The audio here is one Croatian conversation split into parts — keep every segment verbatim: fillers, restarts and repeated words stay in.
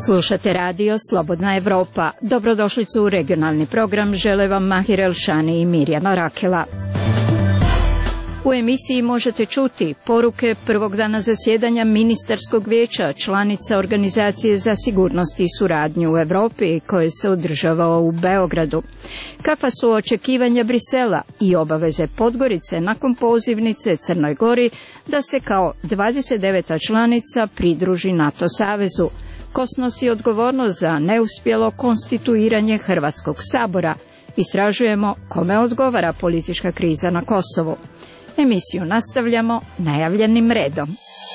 Slušate radio Slobodna Evropa. Dobrodošlicu u regionalni program žele vam Mahir Elšani i Mirjana Rakela. U emisiji možete čuti poruke prvog dana zasjedanja Ministarskog vijeća članica Organizacije za sigurnost i suradnju u Evropi koje se održava u Beogradu. Kakva su očekivanja Brisela i obaveze Podgorice nakon pozivnice Crnoj Gori da se kao dvadeset deveta članica pridruži NATO savezu? Ko snosi odgovornost za neuspjelo konstituiranje Hrvatskog sabora? Istražujemo kome odgovara politička kriza na Kosovu. Emisiju nastavljamo najavljenim redom.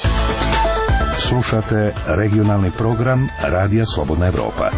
Slušate regionalni program Radija Slobodna Evropa.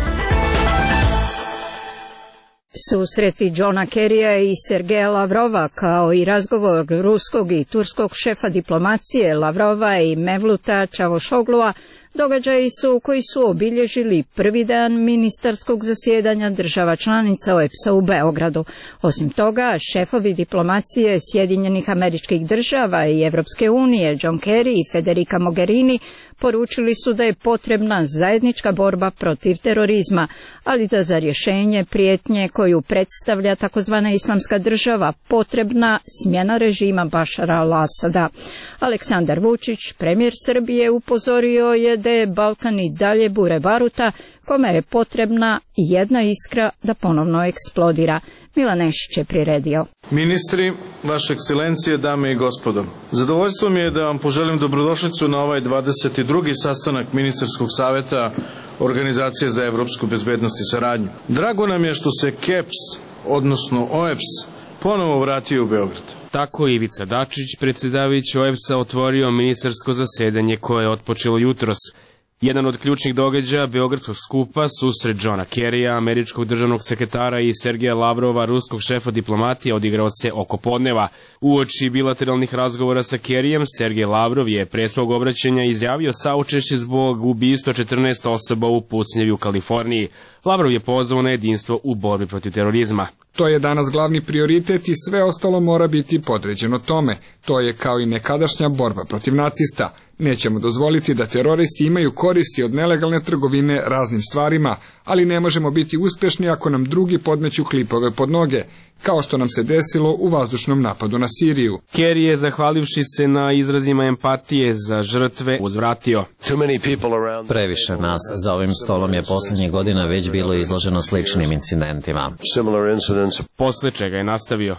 Susreti Johna Kerrya i Sergeja Lavrova, kao i razgovor ruskog i turskog šefa diplomacije Lavrova i Mevluta Čavošoglua, događaji su koji su obilježili prvi dan ministarskog zasjedanja država članica O E B S A u Beogradu. Osim toga, šefovi diplomacije Sjedinjenih Američkih Država i Evropske unije John Kerry i Federica Mogherini poručili su da je potrebna zajednička borba protiv terorizma, ali da za rješenje prijetnje koju predstavlja takozvana islamska država potrebna smjena režima Bašara al-Asada. Aleksandar Vučić, premijer Srbije, upozorio je da je Balkan i dalje bure baruta kome je potrebna jedna iskra da ponovno eksplodira. Milan Nešić je priredio. Ministri, vaše ekscelencije, dame i gospodo, zadovoljstvo mi je da vam poželim dobrodošlicu na ovaj dvadeset drugi sastanak Ministarskog saveta Organizacije za evropsku bezbednost i saradnju. Drago nam je što se K E P S, odnosno O E B S, ponovo vratio u Beograd. Tako je Ivica Dačić, predsjedavajući O E B S-a, otvorio ministarsko zasedanje koje je otpočelo jutros. Jedan od ključnih događaja Beogradskog skupa, susret Johna Kerrya, američkog državnog sekretara, i Sergeja Lavrova, ruskog šefa diplomatije, odigrao se oko podneva. Uoči bilateralnih razgovora sa Kerryjem, Sergej Lavrov je pre svog obraćanja izjavio saučešće zbog ubistva četrnaest osoba u pucnjevi u Kaliforniji. Lavrov je pozvao na jedinstvo u borbi protiv terorizma. To je danas glavni prioritet i sve ostalo mora biti podređeno tome. To je kao i nekadašnja borba protiv nacista. Nećemo dozvoliti da teroristi imaju koristi od nelegalne trgovine raznim stvarima, ali ne možemo biti uspješni ako nam drugi podmeću klipove pod noge, kao što nam se desilo u vazdušnom napadu na Siriju. Kerry je, zahvalivši se na izrazima empatije za žrtve, uzvratio: Previše nas za ovim stolom je posljednjih godina već bilo izloženo sličnim incidentima. Posle čega je nastavio: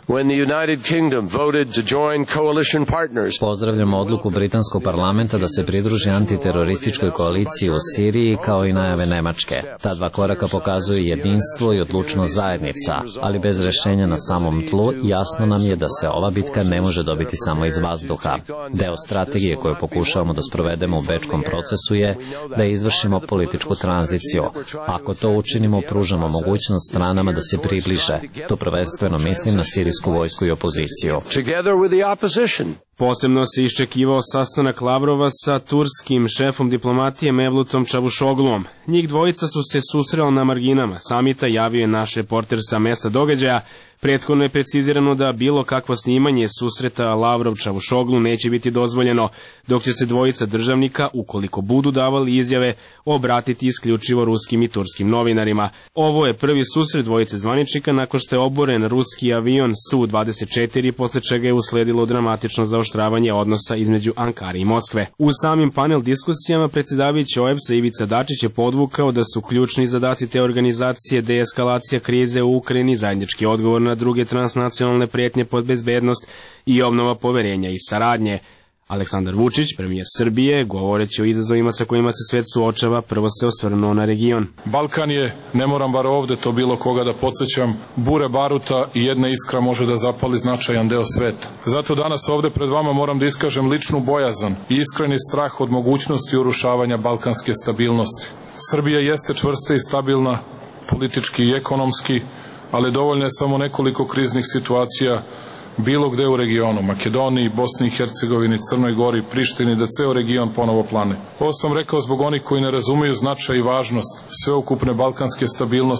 Pozdravljamo odluku britanskog parlamenta da se pridruži antiterorističkoj koaliciji u Siriji, kao i najave Nemačke. Ta dva koraka pokazuju jedinstvo i odlučnost zajednica, ali bez rješenja na samom tlu jasno nam je da se ova bitka ne može dobiti samo iz vazduha. Deo strategije koju pokušavamo da sprovedemo u bečkom procesu je da izvršimo političku tranziciju. Ako to učinimo, pružamo mogućnost stranama da se približe. To prvenstveno mislim na sirijsku vojsku i opoziciju. Posebno se iščekivao sastanak Lavrova sa turskim šefom diplomatije Mevlutom Čavušogluom. Njih dvojica su se susrela na marginama samita, javio je naš reporter sa mesta događaja. Prethodno je precizirano da bilo kakvo snimanje susreta Lavrov-Čavušoglu neće biti dozvoljeno, dok će se dvojica državnika, ukoliko budu davali izjave, obratiti isključivo ruskim i turskim novinarima. Ovo je prvi susret dvojice zvaničnika nakon što je oboren ruski avion S U dvadeset četiri, posle čega je usledilo dramatično zaoštravanje odnosa između Ankare i Moskve. U samim panel diskusijama predsjedavajući O E B S-a Ivica Dačić je podvukao da su ključni zadaci te organizacije deeskalacija krize u Ukrajini, zajednički odgovor na druge transnacionalne prijetnje pod bezbednost i obnova poverenja i saradnje. Aleksandar Vučić, premijer Srbije, govoreći o izazovima sa kojima se svet suočava, prvo se osvrnuo na region. Balkan je, ne moram bar ovde to bilo koga da podsjećam, bure baruta i jedna iskra može da zapali značajan deo sveta. Zato danas ovde pred vama moram da iskažem ličnu bojazan i iskreni strah od mogućnosti urušavanja balkanske stabilnosti. Srbija jeste čvrsta i stabilna, politički i ekonomski, ali dovoljno je samo nekoliko kriznih situacija bilo gde u regionu, Makedoniji, Bosni i Hercegovini, Crnoj Gori, Prištini, da ceo region ponovo plane. Ovo sam rekao zbog onih koji ne razumeju značaj i važnost sveukupne balkanske stabilnosti.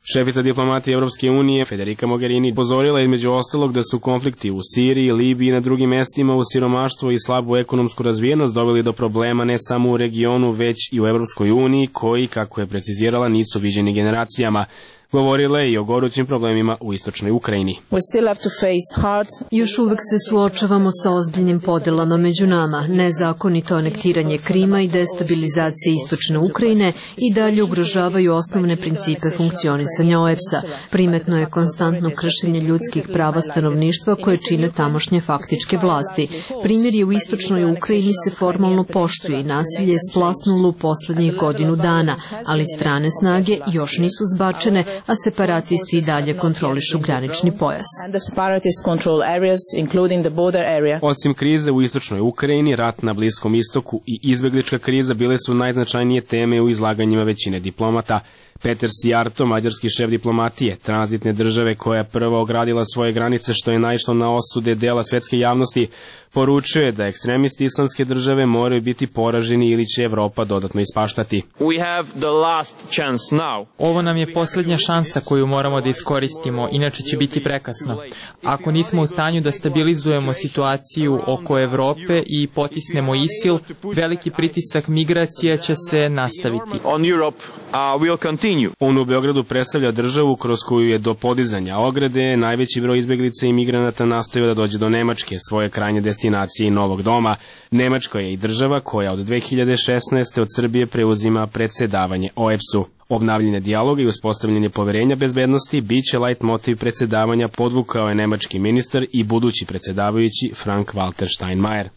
Šefica diplomatije Evropske unije Federica Mogherini upozorila između ostalog da su konflikti u Siriji, Libiji i na drugim mestima u siromaštvo i slabu ekonomsku razvijenost doveli do problema ne samo u regionu, već i u Evropskoj uniji, koji, kako je precizirala, nisu viđeni generacijama. Govorila je i o gorućim problemima u istočnoj Ukrajini. Još uvek se suočavamo sa ozbiljnim podelama među nama. Nezakonito anektiranje Krima i destabilizacija istočne Ukrajine i dalje ugrožavaju osnovne principe funkcionisanja O E B S-a. Primetno je konstantno kršenje ljudskih prava stanovništva koje čine tamošnje faktičke vlasti. Primjer je u istočnoj Ukrajini se formalno poštuje i nasilje je splasnulo u poslednjih godinu dana, ali strane snage još nisu zbačene, a separatisti i dalje kontrolišu granični pojas. Osim krize u istočnoj Ukrajini, rat na Bliskom istoku i izbeglička kriza bile su najznačajnije teme u izlaganjima većine diplomata. Peter Sijarto, mađarski šef diplomatije, tranzitne države koja je prva ogradila svoje granice što je naišlo na osude dela svetske javnosti, poručuje da ekstremisti islamske države moraju biti poraženi ili će Evropa dodatno ispaštati. Ovo nam je posljednja šansa koju moramo da iskoristimo, inače će biti prekasno. Ako nismo u stanju da stabilizujemo situaciju oko Evrope i potisnemo ISIL, veliki pritisak migracija će se nastaviti. On u Beogradu predstavlja državu kroz koju je do podizanja ograde najveći broj izbeglica i migranata nastavio da dođe do Nemačke, svoje krajnje destinacije i novog doma. Nemačka je i država koja od dve hiljade šesnaeste od Srbije preuzima predsedavanje O E B S-u. Obnavljanje dijaloga i uspostavljanje poverenja bezbednosti biće lajt motiv predsedavanja, podvukao je nemački ministar i budući predsedavajući Frank-Walter Steinmeier.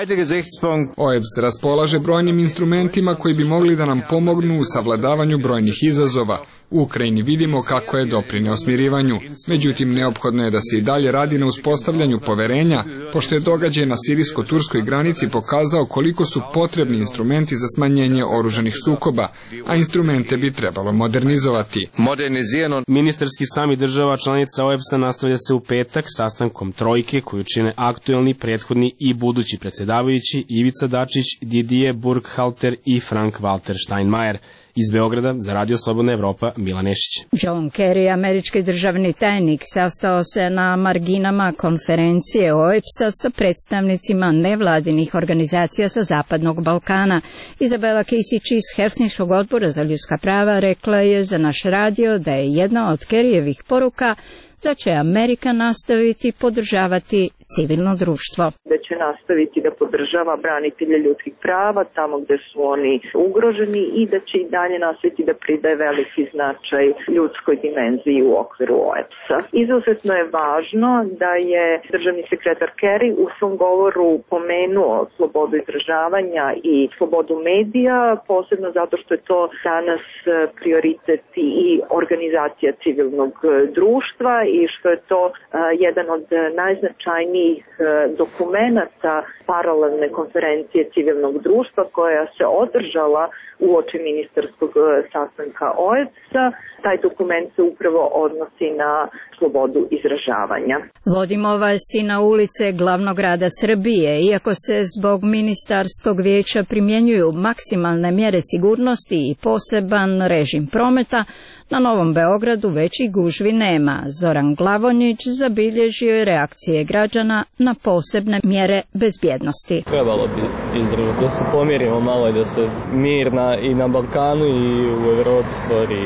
O E B S raspolaže brojnim instrumentima koji bi mogli da nam pomognu u savladavanju brojnih izazova. U Ukrajini vidimo kako je doprineo smirivanju, međutim neophodno je da se i dalje radi na uspostavljanju poverenja, pošto je događaj na sirijsko-turskoj granici pokazao koliko su potrebni instrumenti za smanjenje oružanih sukoba, a instrumente bi trebalo modernizovati. Ministarski samit država članica O E B S-a nastavlja se u petak sastankom trojke koju čine aktuelni, prethodni i budući predsedavajući Ivica Dačić, Didier Burkhalter i Frank-Walter Steinmeier. Iz Beograda za Radio Slobodna Evropa, Milan Nešić. John Kerry, američki državni tajnik, sastao se na marginama konferencije O E B S-a sa predstavnicima nevladinih organizacija sa Zapadnog Balkana. Izabela Kisić iz Helsinškog odbora za ljudska prava rekla je za naš radio da je jedna od Kerryjevih poruka da će Amerika nastaviti podržavati civilno društvo. Da će nastaviti da podržava branitelje ljudskih prava tamo gde su oni ugroženi i da će i dalje nastaviti da pridaje veliki značaj ljudskoj dimenziji u okviru O E B S-a. Izuzetno je važno da je državni sekretar Kerry u svom govoru pomenuo slobodu izražavanja i slobodu medija, posebno zato što je to danas prioritet i organizacija civilnog društva i što je to uh, jedan od najznačajnijih uh, dokumenata paralelne konferencije civilnog društva koja se održala uoči ministarskog uh, sastanka O E B S-a. Taj dokument se upravo odnosi na slobodu izražavanja. Vodimo vas i na ulice glavnog grada Srbije. Iako se zbog ministarskog vijeća primjenjuju maksimalne mjere sigurnosti i poseban režim prometa, na Novom Beogradu većih gužvi nema. Zoran Glavonjić zabilježio je reakcije građana na posebne mjere bezbjednosti. Trebalo bi izdržati da se pomirimo malo i da se mir na, i na Balkanu i u Evropi stvori.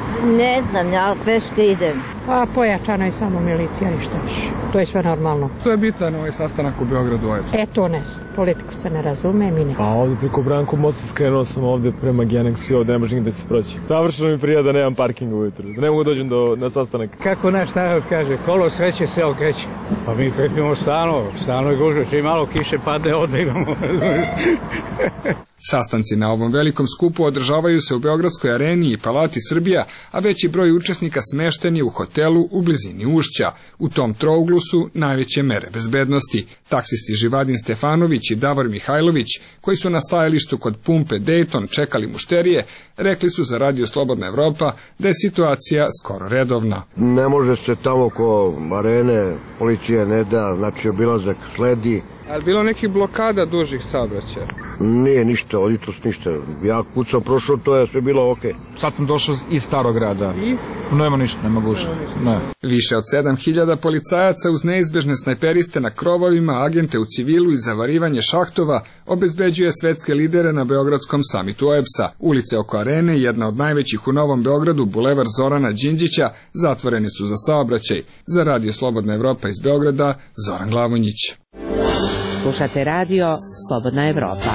Ne znam, ja peške idem. Pa pojačana je samo milicija, ništa više. To je sve normalno. To je bitan ovaj sastanak u Beogradu O E B S. E, to ne znam. Politiku se ne razume, mi ne. Pa ovdje preko Branko mosta skrenuo sam ovdje prema Geneksu i ovdje ne može nigde se proći. Savršeno mi prija da nemam parkinga ujutru, da ne mogu dođem do, na sastanak. Kako naš narod kaže, kolo sreće se okreće. Pa mi krećemo stano, stano je gužva, čim malo kiše padne, ovdje imamo. Sastanci na ovom velikom skupu održavaju se u Beogradskoj areni i Palati Srbija, a veći broj učesnika smešten je u hotelu u blizini Ušća. U tom trouglu su najveće mere bezbednosti. Taksisti Živadin Stefanović i Davor Mihajlović, koji su na stajalištu kod pumpe Dayton čekali mušterije, rekli su za Radio Slobodna Evropa da je situacija skoro redovna. Ne može se tamo ko arene, policija ne da, znači obilazak sledi. A je bilo nekih blokada dužih saobraćaja? Nije ništa, od jutros ništa. Ja kud sam prošao, to je sve bilo okej. Okay. Sad sam došao iz Starog grada. I? Nema ništa, nema gužve. Ne. Više od sedam hiljada policajaca uz neizbežne snajperiste na krovovima, agente u civilu i zavarivanje šahtova obezbeđuje svetske lidere na Beogradskom samitu O E B S-a. Ulice oko arene, jedna od najvećih u Novom Beogradu, bulevar Zorana Đinđića, zatvoreni su za saobraćaj. Za Radio Slobodna Evropa iz Beograda, Zoran Glavonjić. Slušate radio Slobodna Evropa.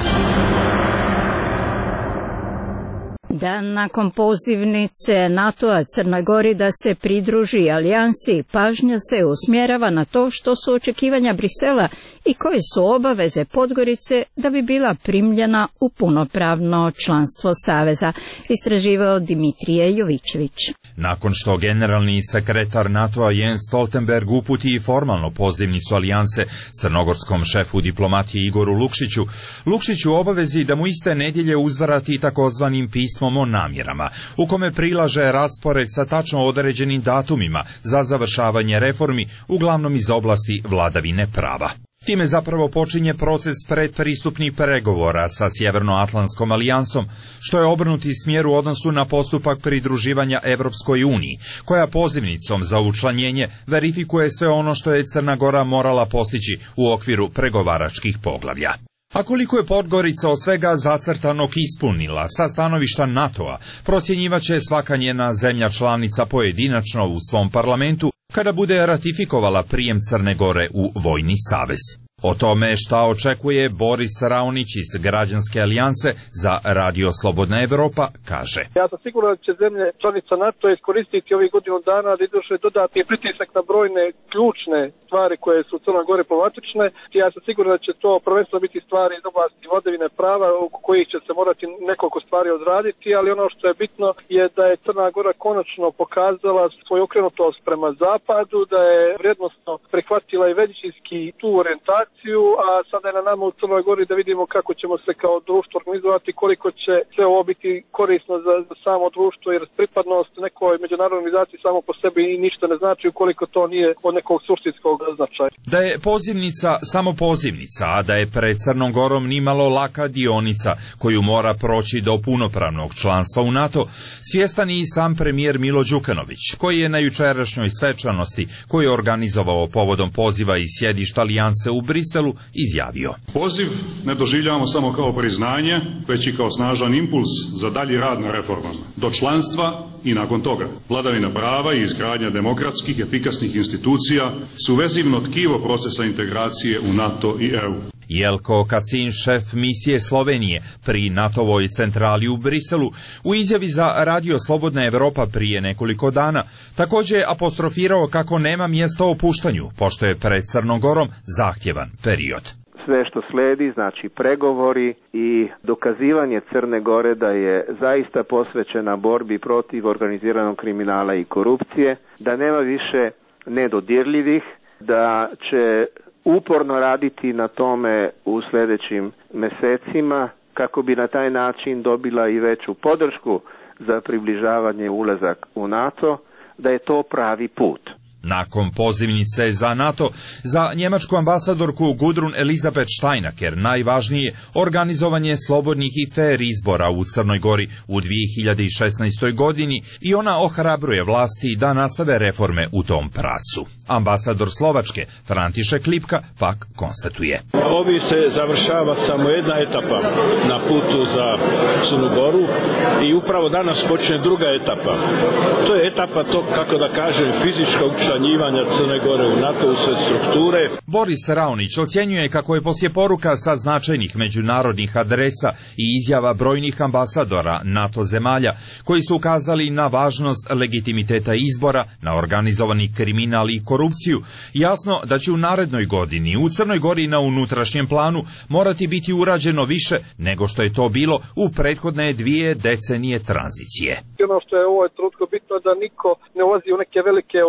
Dan nakon pozivnice NATO-a Crnoj Gori da se pridruži alijansi, pažnja se usmjerava na to što su očekivanja Brisela i koje su obaveze Podgorice da bi bila primljena u punopravno članstvo Saveza, istraživao Dimitrije Jovićević. Nakon što generalni sekretar NATO-a Jens Stoltenberg uputi formalno pozivnicu alijanse crnogorskom šefu diplomatije Igoru Lukšiću, Lukšić u obavezi da mu iste nedjelje uzvrati takozvanim pismom o namjerama, u kome prilaže raspored sa tačno određenim datumima za završavanje reformi, uglavnom iz oblasti vladavine prava. Time zapravo počinje proces predpristupnih pregovora sa Sjevernoatlantskom alijansom, što je obrnuti smjer u odnosu na postupak pridruživanja Evropskoj uniji, koja pozivnicom za učlanjenje verifikuje sve ono što je Crna Gora morala postići u okviru pregovaračkih poglavlja. A koliko je Podgorica od svega zacrtanog ispunila sa stanovišta NATO-a, procjenjivaće svaka njena zemlja članica pojedinačno u svom parlamentu kada bude ratifikovala prijem Crne Gore u vojni savez. O tome šta očekuje Boris Raonić iz Građanske alijanse za Radio Slobodna Evropa kaže: Ja sam siguran da će zemlje članica NATO iskoristiti ovih godinu dana da izvrše dodatni pritisak na brojne ključne stvari koje su u Crnoj Gori problematične. Ja sam siguran da će to prvenstveno biti stvari iz oblasti vladavine prava oko kojih će se morati nekoliko stvari odraditi, ali ono što je bitno je da je Crna Gora konačno pokazala svoju okrenutost prema zapadu, da je vrijednosno prihvatila i većinski tu orijentaciju, a sada je na nama u Crnoj Gori da vidimo kako ćemo se kao društvo organizovati, koliko će sve ovo biti korisno za, za samo društvo, jer pripadnost nekoj međunarodnoj organizaciji samo po sebi ništa ne znači ukoliko to nije od nekog suštinskog značaja. Da je pozivnica samo pozivnica, a da je pred Crnom Gorom nimalo laka dionica koju mora proći do punopravnog članstva u NATO, svjestan i sam premijer Milo Đukanović, koji je na jučerašnjoj svečanosti koju je organizovao povodom poziva iz sjedišta alijanse u Briselu izjavio: Poziv ne doživljavamo samo kao priznanje, već i kao snažan impuls za dalji rad na reformama, do članstva i nakon toga. Vladavina prava i izgradnja demokratskih, efikasnih institucija su vezivno tkivo procesa integracije u NATO i E U. Jelko Kacin, šef misije Slovenije pri NATO-voj centrali u Briselu, u izjavi za Radio Slobodna Evropa prije nekoliko dana također je apostrofirao kako nema mjesta opuštanju, pošto je pred Crnom Gorom zahtjevan period. Sve što sledi, znači pregovori i dokazivanje Crne Gore da je zaista posvećena borbi protiv organiziranog kriminala i korupcije, da nema više nedodirljivih, da će uporno raditi na tome u sljedećim mjesecima kako bi na taj način dobila i veću podršku za približavanje ulazak u NATO, da je to pravi put. Nakon pozivnice za NATO, za njemačku ambasadorku Gudrun Elizabeth Steinaker najvažnije je organizovanje slobodnih i fair izbora u Crnoj Gori u dvije hiljade šesnaestoj. godini i ona ohrabruje vlasti da nastave reforme u tom pravcu. Ambasador Slovačke František Lipka pak konstatuje: Ovi se završava samo jedna etapa na putu za Crnu Goru i upravo danas počne druga etapa. To je etapa tog, kako da kažem, fizičkog učlanjivanja Crne Gore u NATO u sve strukture. Boris Raonić ocjenjuje kako je poslije poruka sa značajnih međunarodnih adresa i izjava brojnih ambasadora NATO zemalja koji su ukazali na važnost legitimiteta izbora, na organizovani kriminal i korupciju, jasno da će u narednoj godini u Crnoj Gori na unutrašnjem planu morati biti urađeno više nego što je to bilo u prethodne dvije decenije tranzicije. Ono što je u ovoj trenutku bitno da niko ne ulazi u neke velike euforije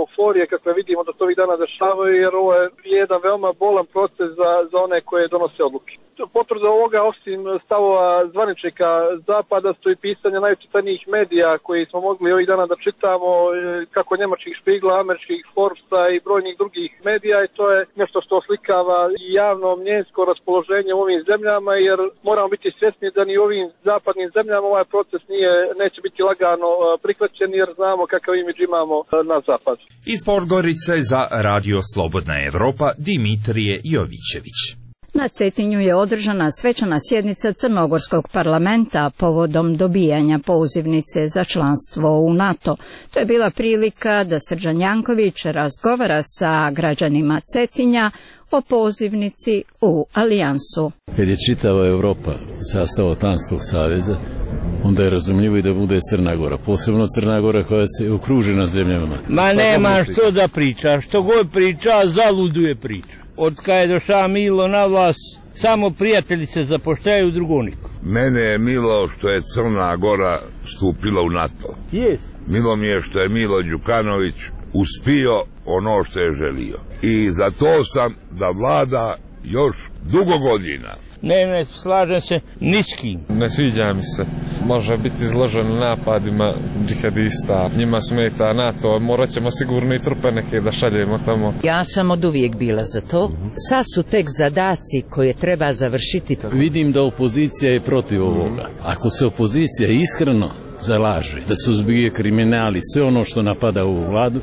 kakve vidimo da to ovih dana dešavaju, jer ovo je jedan veoma bolan proces za, za one koje donose odluke. Potvrda ovoga, osim stavova zvaničnika Zapada, stoji pisanje najčitanijih medija koji smo mogli ovih dana da čitamo, kako njemačkih Špigla, američkih Forbesa i brojnih drugih medija, i to je nešto što oslikava javno mnjenjsko raspoloženje u ovim zemljama, jer moramo biti svjesni da ni u ovim zapadnim zemljama ovaj proces nije, neće biti lagano prihvaćen, jer znamo kakav imidž imamo na zapadu. Iz Podgorice za Radio Slobodna Evropa Dimitrije Jovićević. Na Cetinju je održana svečana sjednica Crnogorskog parlamenta povodom dobijanja pozivnice za članstvo u NATO. To je bila prilika da Srđan Janković razgovara sa građanima Cetinja o pozivnici u alijansu. Kad je čitava Evropa sastav Otanskog saveza, onda je razumljivo i da bude Crna Gora, posebno Crna Gora koja se okružena zemljama. Ma nema što da priča, što god priča, zaluduje priča. Od kada je došao Milo na vlast, samo prijatelji se zapošljaju, drugo niko. Mene je milo što je Crna Gora stupila u NATO. Yes. Milo mi je što je Milo Đukanović uspio ono što je želio. I za to sam da vlada još dugo godina. Ne, ne, slažem se ni s kim. Ne sviđa mi se. Može biti izložen napadima džihadista. Njima smeta NATO, morat ćemo sigurno i trupe neke da šaljemo tamo. Ja sam od uvijek bila za to. Sad su tek zadaci koje treba završiti. Vidim da opozicija je protiv ovoga. Ako se opozicija iskreno zalaže da suzbije kriminali, sve ono što napada ovu vladu,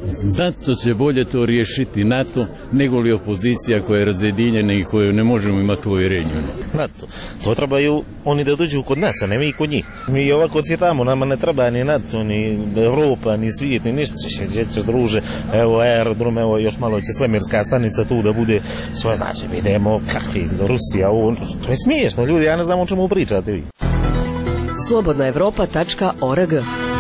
NATO će bolje to riješiti NATO nego li opozicija koja je razjedinjena i koju ne možemo imati uvjerenju. NATO. To trebaju oni da dođu kod nas, a ne mi kod njih. Mi ovako cvjetamo, nama ne treba ni NATO, ni Evropa, ni svijet, ni ništa. Gdje ćeš druže, evo aerodrom, evo još malo će svemirska stanica tu da bude svoje, znači vidimo kakvi Rusija, ovo, to je smiješno, ljudi, ja ne znam o čemu pričate vi. slobodna evropa tačka org.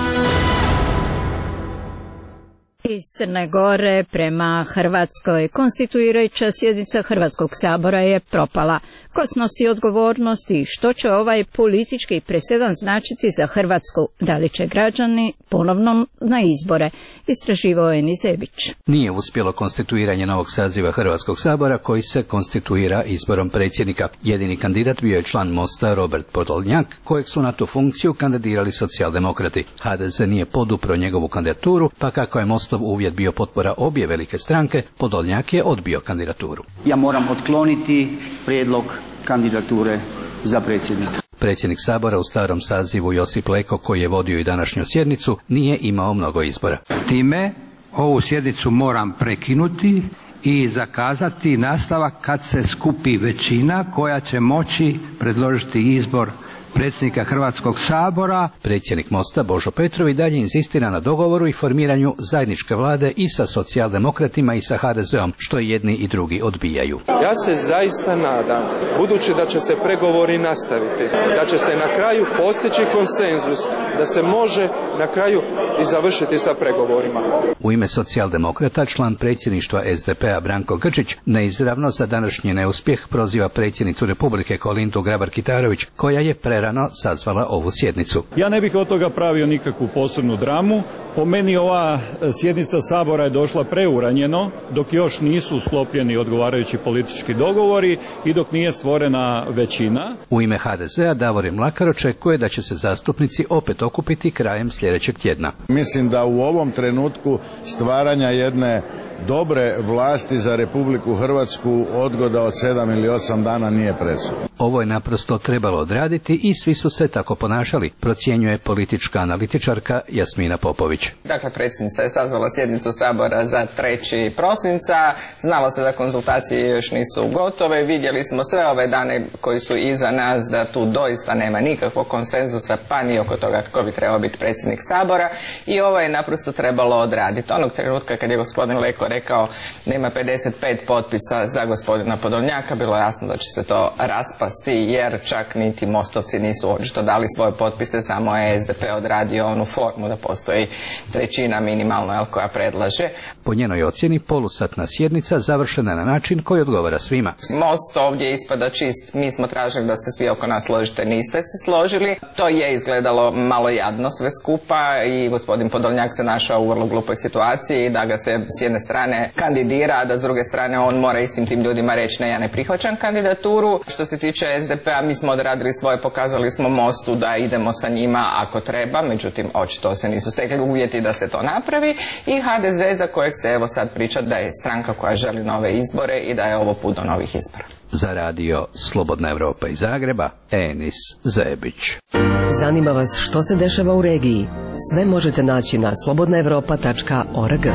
Iz Crne Gore prema Hrvatskoj konstituirajuća sjednica Hrvatskog sabora je propala. Ko snosi odgovornost i što će ovaj politički presedan značiti za Hrvatsku? Da li će građani ponovno na izbore? Istraživao je Nizebić. Nije uspjelo konstituiranje novog saziva Hrvatskog sabora koji se konstituira izborom predsjednika. Jedini kandidat bio je član Mosta Robert Podolnjak, kojeg su na tu funkciju kandidirali socijaldemokrati. H D Z nije podupro njegovu kandidaturu, pa kako je Mostov uvjet bio potpora obje velike stranke, Podolnjak je odbio kandidaturu. Ja moram otkloniti prijedlog kandidature za predsjednika. Predsjednik sabora u starom sazivu Josip Leko, koji je vodio i današnju sjednicu, nije imao mnogo izbora. Time ovu sjednicu moram prekinuti i zakazati nastavak kad se skupi većina koja će moći predložiti izbor predsjednika Hrvatskog sabora. Predsjednik Mosta Božo Petrov i dalje inzistira na dogovoru i formiranju zajedničke vlade i sa socijaldemokratima i sa H D Z-om, što jedni i drugi odbijaju. Ja se zaista nadam, budući da će se pregovori nastaviti, da će se na kraju postići konsenzus, da se može na kraju i završiti sa pregovorima. U ime socijaldemokrata član predsjedništva S D P-a Branko Grčić neizravno za današnji neuspjeh proziva predsjednicu Republike Kolindu Grabar-Kitarović, koja je prerano sazvala ovu sjednicu. Ja ne bih od toga pravio nikakvu posebnu dramu. Po meni ova sjednica sabora je došla preuranjeno, dok još nisu sklopljeni odgovarajući politički dogovori i dok nije stvorena većina. U ime H D Z-a Davorin Mlakar očekuje da će se zastupnici opet okupiti krajem sljedećeg tjedna. Mislim da u ovom trenutku stvaranja jedne dobre vlasti za Republiku Hrvatsku odgoda od sedam ili osam dana nije presudna. Ovo je naprosto trebalo odraditi i svi su se tako ponašali, procjenjuje politička analitičarka Jasmina Popović. Dakle, predsjednica je sazvala sjednicu sabora za trećeg prosinca. Znalo se da konzultacije još nisu gotove. Vidjeli smo sve ove dane koji su iza nas da tu doista nema nikakvog konsenzusa, pa ni oko toga tko bi trebao biti predsjednik sabora. I ovo je naprosto trebalo odraditi. Onog trenutka kad je gospodin Leko rekao nema pedeset pet potpisa za gospodina Podolnjaka, bilo je jasno da će se to raspasti jer čak niti Mostovci nisu očito dali svoje potpise, samo je S D P odradio onu formu da postoji trećina minimalno jel, koja predlaže. Po njenoj ocjeni polusatna sjednica završena je na način koji odgovara svima. Most ovdje ispada čist, mi smo tražili da se svi oko nas složite, niste se složili. To je izgledalo malo jadno sve skupa i gospodin Podolnjak se našao u vrlo glupoj situaciji da ga se s jedne strane kandidira, a da s druge strane on mora istim tim ljudima reći ne, ja ne prihvaćam kandidaturu. Što se tiče S D P-a, mi smo odradili svoje, pokazali smo Mostu da idemo sa njima ako treba, međutim očito se nisu stekli uvjeti da se to napravi i H D Z za kojeg se evo sad priča da je stranka koja želi nove izbore i da je ovo put do novih izbora. Za radio Slobodna Evropa iz Zagreba, Enis Zebić. Zanima vas što se dešava u regiji? Sve možete naći na slobodna evropa tačka org.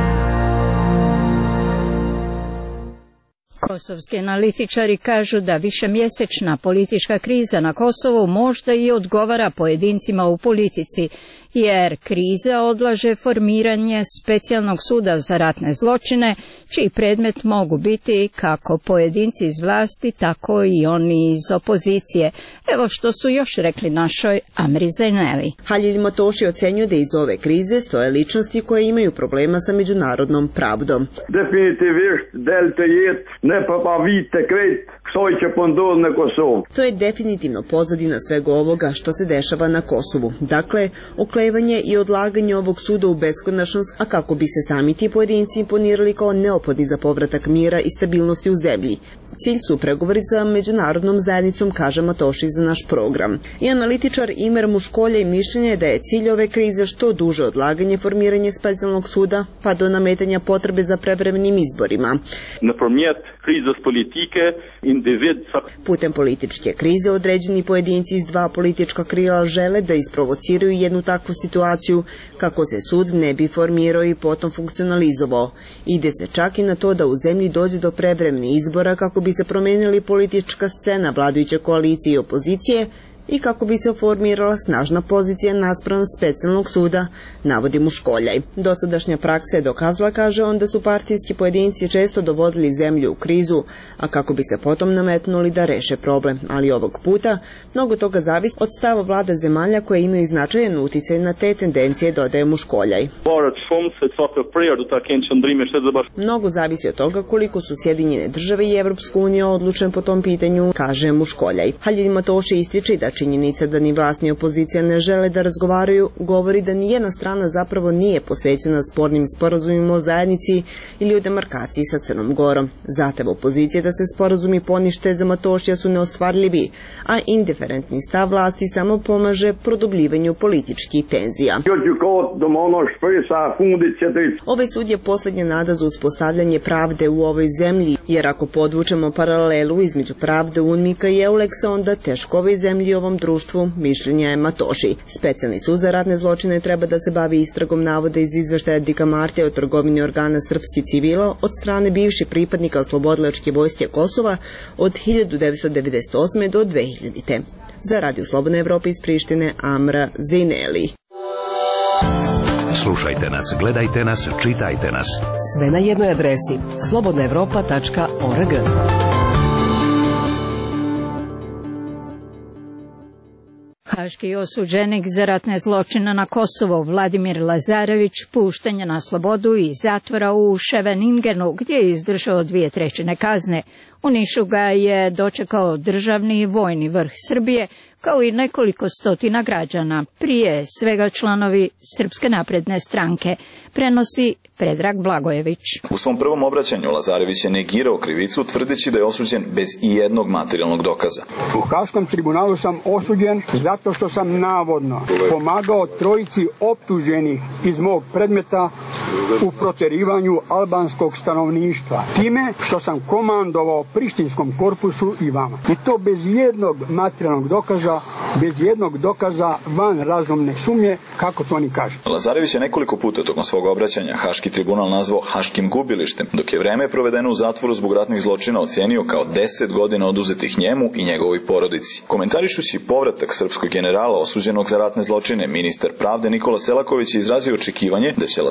Kosovski analitičari kažu da višemjesečna politička kriza na Kosovu možda i odgovara pojedincima u politici, jer kriza odlaže formiranje specijalnog suda za ratne zločine, čiji predmet mogu biti kako pojedinci iz vlasti, tako i oni iz opozicije. Evo što su još rekli našoj Amri Zaineli. Halil Matoši ocenjuje da iz ove krize stoje ličnosti koje imaju problema sa međunarodnom pravdom. Definitivisht delte jet, ne pa vite kret. To je definitivno pozadina svega ovoga što se dešava na Kosovu. Dakle, oklevanje i odlaganje ovog suda u beskonačnost, a kako bi se sami ti pojedinci imponirali kao neophodni za povratak mira i stabilnosti u zemlji. Cilj su pregovori sa međunarodnom zajednicom, kaže Matoši za naš program. I analitičar Imer Muškolja i mišljenje da je cilj ove krize što duže odlaganje formiranje specijalnog suda, pa do nametanja potrebe za prevremenim izborima. Putem političke krize određeni pojedinci iz dva politička krila žele da isprovociraju jednu takvu situaciju kako se sud ne bi formirao i potom funkcionalizovao. Ide se čak i na to da u zemlji dođe do prevremenih izbora kako bi se promenili politička scena vladajuće koalicije i opozicije i kako bi se formirala snažna pozicija naspram specijalnog suda, navodi Muškoljaj. Dosadašnja praksa je dokazala, kaže on, da su partijski pojedinci često dovodili zemlju u krizu, a kako bi se potom nametnuli da reše problem. Ali ovog puta mnogo toga zavisi od stava vlada zemalja koje imaju značajan uticaj na te tendencije, dodaje Muškoljaj. Mnogo zavisi od toga koliko su Sjedinjene države i Evropska unija odlučne po tom pitanju, kaže Muškoljaj. Halil Matoši ističe da činjenica da ni vlast ni opozicija ne žele da razgovaraju govori da nijedna strana zapravo nije posvećena spornim sporazumima o zajednici ili o demarkaciji sa Crnom Gorom. Zahtev opozicije da se sporazumi ponište za Matošija su neostvarljivi, a indiferentni stav vlasti samo pomaže produbljivanju političkih tenzija. Ovaj sud je posljednja nada za uspostavljanje pravde u ovoj zemlji, jer ako podvučemo paralelu između pravde UNMIK-a i Euleksa, onda teško ovoj zemlji i ovom društvu, mišljenja je Matoši. Specijalni sud za ratne zločine treba da se bavi istragom navoda iz izveštaja Dika Martija o trgovini organa srpskih civila od strane bivših pripadnika oslobodilačke vojske Kosova od hiljadu devetsto devedeset osme do dve hiljadite. Za Radio Slobodna Evropa iz Prištine, Amra Zaineli. Slušajte nas, gledajte nas, čitajte nas. Sve na jednoj adresi slobodna evropa tačka org. Haški osuđenik za ratne zločine na Kosovo Vladimir Lazarević pušten je na slobodu iz zatvora u Ševeningenu, gdje je izdržao dvije trećine kazne. U Nišu ga je dočekao državni i vojni vrh Srbije, kao i nekoliko stotina građana, prije svega članovi Srpske napredne stranke, prenosi Predrag Blagojević. U svom prvom obraćanju Lazarević je negirao krivicu, tvrdeći da je osuđen bez ijednog materijalnog dokaza. U Haškom tribunalu sam osuđen zato što sam navodno pomagao trojici optuženih iz mog predmeta u proterivanju albanskog stanovništva, time što sam komandovao prištinskom korpusu i vama. I to bez jednog materijalnog dokaza, bez jednog dokaza van razumne sumnje, kako to oni kažu. Lazarević je nekoliko puta tokom svog obraćanja Haški tribunal nazvao Haškim gubilištem, dok je vreme provedeno u zatvoru zbog ratnih zločina ocenio kao deset godina oduzetih njemu i njegovoj porodici. Komentarišući povratak srpskog generala osuđenog za ratne zločine, ministar pravde Nikola Selaković je izrazio očekivanje da će Lazarevićev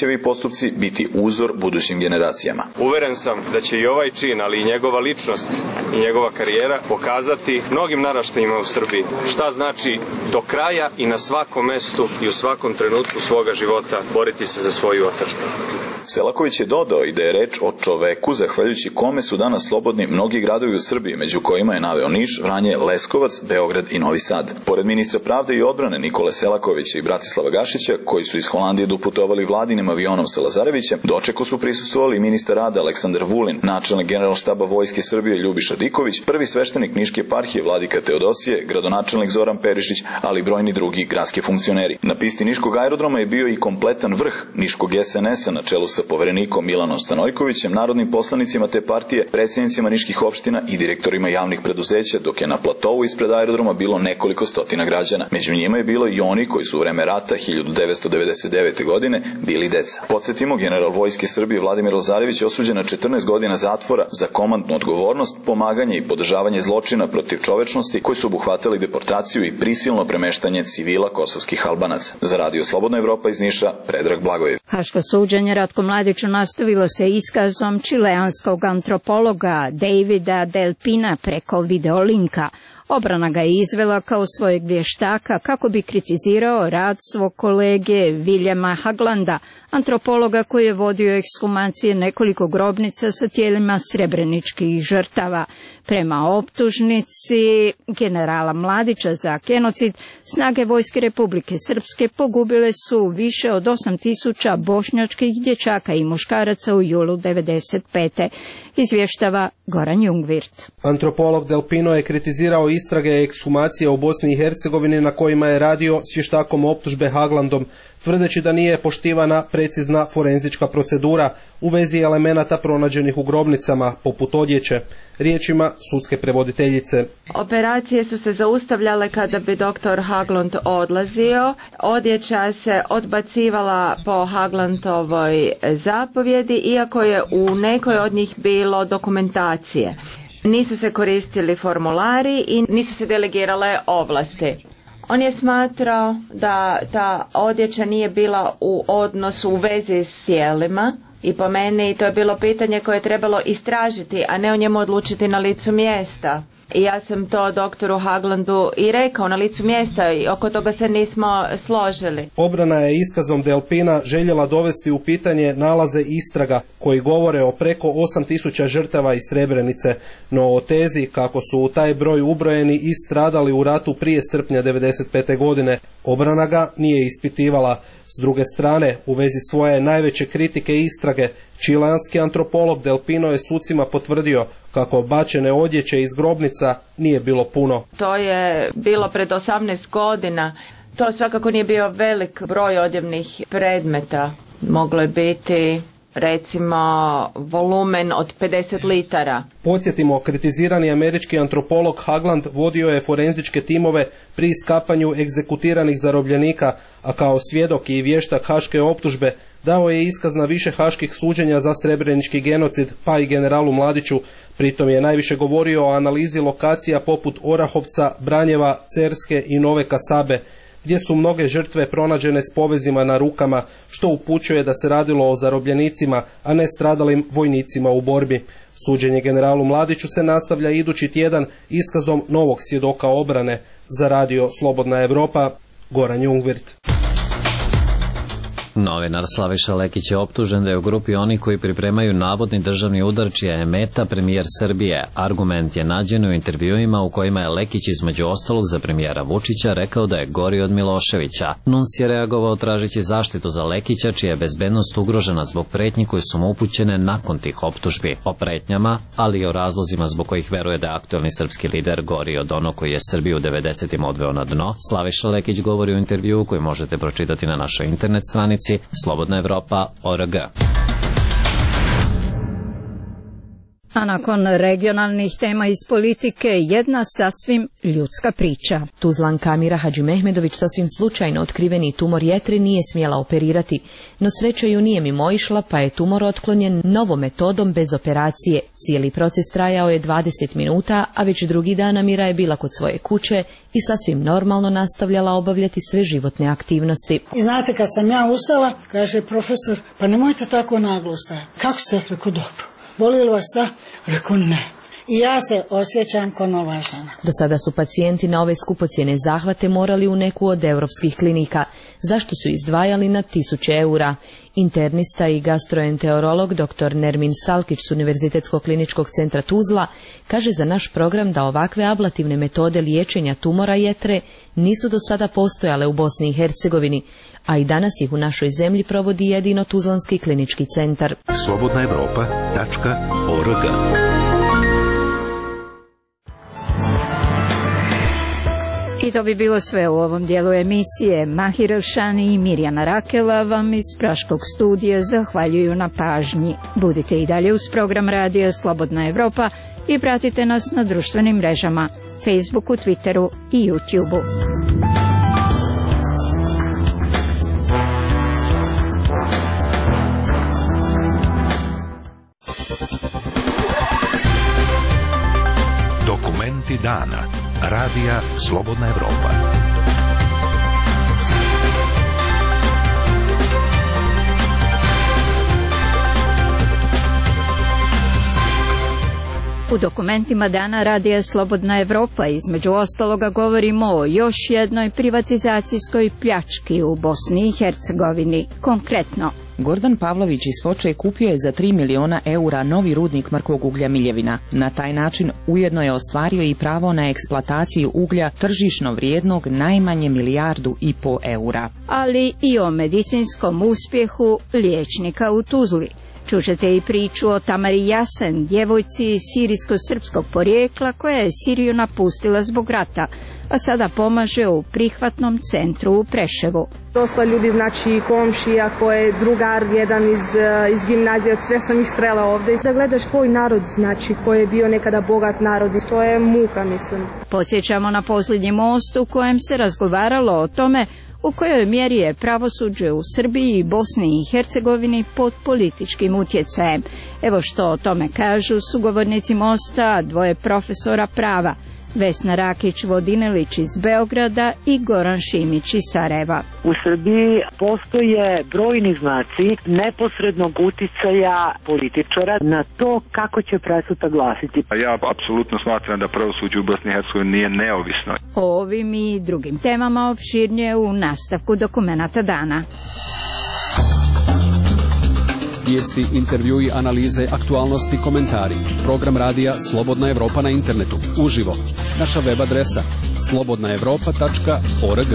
Tadićevi postupci biti uzor budućim generacijama. Uveren sam da će i ovaj čin, ali i njegova ličnost i njegova karijera pokazati mnogim naraštajima u Srbiji šta znači do kraja i na svakom mestu i u svakom trenutku svoga života boriti se za svoju otadžbinu. Selaković je dodao i da je reč o čoveku zahvaljujući kome su danas slobodni mnogi gradovi u Srbiji, među kojima je naveo Niš, Vranje, Leskovac, Beograd i Novi Sad. Pored ministra pravde i odbrane Nikole Selakovića i Bratislava Gašića, koji su iz Holandije doputovali vladinim avionom sa Lazarevićem, dočeku su prisustvovali ministar rada Aleksandar Vulin, načelnik Generalštaba Vojske Srbije Ljubiša Diković, prvi sveštenik Niške eparhije Vladika Teodosije, gradonačelnik Zoran Perišić, ali i brojni drugi gradski funkcioneri. Na pisti Niškog aerodroma je bio i kompletan vrh Niškog es en es a na čelu sa poverenikom Milanom Stanojkovićem, narodnim poslanicima te partije, predsjednicima niških opština i direktorima javnih preduzeća, dok je na platovu ispred aerodroma bilo nekoliko stotina građana. Među njima je bilo i oni koji su u vreme rata hiljadu devetsto devedeset devete. godine bili deca. Podsjetimo, general Vojske Srbije Vladimir Lazarević je osuđen na četrnaest godina zatvora za komandnu odgovornost, pomaganje i podržavanje zločina protiv čovečnosti koji su obuhvatali deportaciju i prisilno premeštanje civila kosovskih Albanaca. Za Radio Slobodna Evropa iz Niša, Predrag Blagojev. Haško suđenje Ratku Mladiću nastavilo se iskazom čileanskog antropologa Davida Del Pina preko videolinka. Obrana ga je izvela kao svojeg vještaka kako bi kritizirao rad svog kolege Viljama Haglanda, antropologa koji je vodio ekshumacije nekoliko grobnica sa tijelima srebreničkih žrtava. Prema optužnici generala Mladića za genocid, snage Vojske Republike Srpske pogubile su više od osam tisuća bošnjačkih dječaka i muškaraca u julu devedeset pete. Izvještava Goran Jungvirt. Antropolog Del Pino je kritizirao istrage ekshumacije u Bosni i Hercegovini na kojima je radio s vještakom optužbe Haglandom, tvrdeći da nije poštivana precizna forenzička procedura u vezi elemenata pronađenih u grobnicama, poput odjeće. Riječima sudske prevoditeljice. Operacije su se zaustavljale kada bi doktor Haglund odlazio. Odjeća se odbacivala po Haglandovoj zapovjedi, iako je u nekoj od njih bilo dokumentacije. Nisu se koristili formulari i nisu se delegirale ovlasti. On je smatrao da ta odjeća nije bila u odnosu u vezi s tijelima i po meni to je bilo pitanje koje je trebalo istražiti, a ne o njemu odlučiti na licu mjesta. I ja sam to doktoru Haglandu i rekao na licu mjesta i oko toga se nismo složili. Obrana je iskazom Del Pina željela dovesti u pitanje nalaze istraga koji govore o preko osam tisuća žrtava iz Srebrenice, no o tezi kako su u taj broj ubrojeni i stradali u ratu prije srpnja devedeset pete. godine. Obrana ga nije ispitivala. S druge strane, u vezi svoje najveće kritike istrage, čileanski antropolog Del Pino je sucima potvrdio kako bačene odjeće iz grobnica nije bilo puno. To je bilo pred osamnaest godina. To svakako nije bio velik broj odjevnih predmeta. Moglo je biti recimo volumen od pedeset litara. Podsjetimo, kritizirani američki antropolog Hagland vodio je forenzičke timove pri iskapanju egzekutiranih zarobljenika, a kao svjedok i vještak haške optužbe dao je iskaz na više haških suđenja za srebrenički genocid, pa i generalu Mladiću. Pritom je najviše govorio o analizi lokacija poput Orahovca, Branjeva, Cerske i Nove Kasabe, gdje su mnoge žrtve pronađene s povezima na rukama, što upućuje da se radilo o zarobljenicima, a ne stradalim vojnicima u borbi. Suđenje generalu Mladiću se nastavlja idući tjedan iskazom novog svjedoka obrane. Za Radio Slobodna Evropa, Goran Jungvirt. Novinar Slaviša Lekić je optužen da je u grupi onih koji pripremaju navodni državni udar čija je meta premijer Srbije. Argument je nađen u intervjuima u kojima je Lekić između ostalog za premijera Vučića rekao da je gori od Miloševića. Nuns je reagovao tražeći zaštitu za Lekića čija je bezbednost ugrožena zbog pretnji koje su mu upućene nakon tih optužbi. O pretnjama, ali i o razlozima zbog kojih veruje da je aktuelni srpski lider gori od onog koji je Srbiju u devedesetim odveo na dno, Slaviša Lekić govori u intervjuu koji možete pročitati na našoj internet stranici Slobodna Evropa, O R G. A nakon regionalnih tema iz politike, jedna sasvim ljudska priča. Tuzlanka Amira Hadžimehmedović sasvim slučajno otkriveni tumor jetre nije smjela operirati, no sreća ju nije mimoišla pa je tumor otklonjen novom metodom bez operacije. Cijeli proces trajao je dvadeset minuta, a već drugi dan Amira je bila kod svoje kuće i sasvim normalno nastavljala obavljati sve životne aktivnosti. I znate, kad sam ja ustala, kaže profesor, pa nemojte tako naglo stajati. Kako ste? Rekao, dobro. Boli li vas da? Rekao, ne. I ja se osjećam kao nova žena. Do sada su pacijenti na ove skupocjene zahvate morali u neku od europskih klinika, zašto su izdvajali na tisuće eura. Internista i gastroenterolog dr. Nermin Salkić s Univerzitetskog kliničkog centra Tuzla kaže za naš program da ovakve ablativne metode liječenja tumora jetre nisu do sada postojale u Bosni i Hercegovini, a i danas ih u našoj zemlji provodi jedino Tuzlanski klinički centar. slobodna evropa tačka org. I to bi bilo sve u ovom dijelu emisije. Mahir Elšani i Mirjana Rakela vam iz Praškog studija zahvaljuju na pažnji. Budite i dalje uz program radija Slobodna Evropa i pratite nas na društvenim mrežama, Facebooku, Twitteru i YouTubeu. Dokumenti dana. Radija Slobodna Evropa. U dokumentima dana Radija Slobodna Evropa između ostaloga govorimo o još jednoj privatizacijskoj pljački u Bosni i Hercegovini. Konkretno, Gordan Pavlović iz Foče kupio je za tri miliona eura novi rudnik mrkvog uglja Miljevina. Na taj način ujedno je ostvario i pravo na eksploataciju uglja tržišno vrijednog najmanje milijardu i po eura. Ali i o medicinskom uspjehu liječnika u Tuzli. Čućete i priču o Tamari Jasen, djevojci sirijsko-srpskog porijekla koja je Siriju napustila zbog rata, a sada pomaže u prihvatnom centru u Preševu. Dosta ljudi, znači komšija, ko je drugar, jedan iz, iz gimnazije, sve sam ih srela ovdje. Da gledaš tvoj narod, znači, koji je bio nekada bogat narod, to je muka, mislim. Podsjećamo na posljednji most u kojem se razgovaralo o tome u kojoj mjeri je pravosuđe u Srbiji i Bosni i Hercegovini pod političkim utjecajem. Evo što o tome kažu sugovornici mosta, dvoje profesora prava, Vesna Rakić-Vodinelić iz Beograda i Goran Šimić iz Sarajeva. U Srbiji postoje brojni znaci neposrednog uticaja političara na to kako će presuda glasiti. Ja apsolutno smatram da pravosuđe u Bosni i Hercegovini nije neovisno. O ovim i drugim temama opširnije u nastavku dokumenata dana. Vijesti, intervjui, analize, aktualnosti, komentari. Program radija Slobodna Evropa na internetu. Uživo. Naša web adresa slobodna evropa tačka org.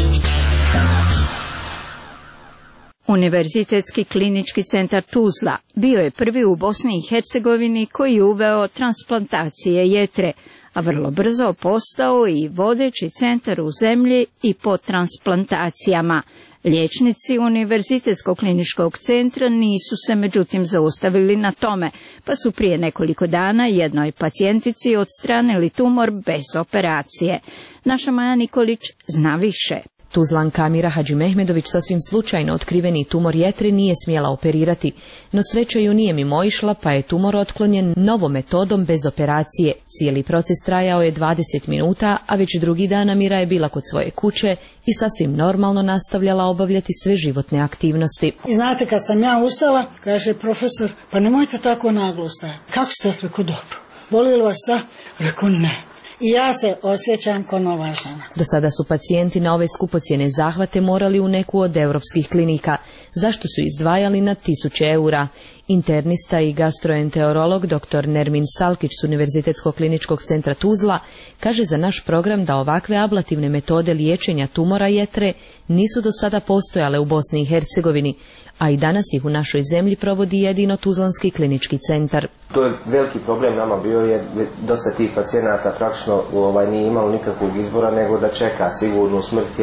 Univerzitetski klinički centar Tuzla bio je prvi u Bosni i Hercegovini koji je uveo transplantacije jetre, a vrlo brzo postao i vodeći centar u zemlji i po transplantacijama. Liječnici Univerzitetskog kliničkog centra nisu se međutim zaustavili na tome, pa su prije nekoliko dana jednoj pacijentici odstranili tumor bez operacije. Naša Maja Nikolić zna više. Tuzlanka Amira Hadžimehmedović sasvim slučajno otkriveni tumor jetre nije smjela operirati, no sreća ju nije mimoišla pa je tumor otklonjen novom metodom bez operacije. Cijeli proces trajao je dvadeset minuta, a već drugi dan Amira je bila kod svoje kuće i sasvim normalno nastavljala obavljati sve životne aktivnosti. I znate, kad sam ja ustala, kaže profesor, pa nemojte tako naglo stajati. Kako ste? Rekao, dobro. Boli li vas da? Rekao, ne. I ja se osjećam kao nova žena. Do sada su pacijenti na ove skupocjene zahvate morali u neku od europskih klinika, zašto su izdvajali na tisuće eura. Internista i gastroenterolog dr. Nermin Salkić s Univerzitetskog kliničkog centra Tuzla kaže za naš program da ovakve ablativne metode liječenja tumora jetre nisu do sada postojale u Bosni i Hercegovini, a i danas ih u našoj zemlji provodi jedino Tuzlanski klinički centar. To je veliki problem nama bio, jer dosta tih pacijenata praktično ovaj, nije imalo nikakvog izbora nego da čeka sigurnu smrt, jer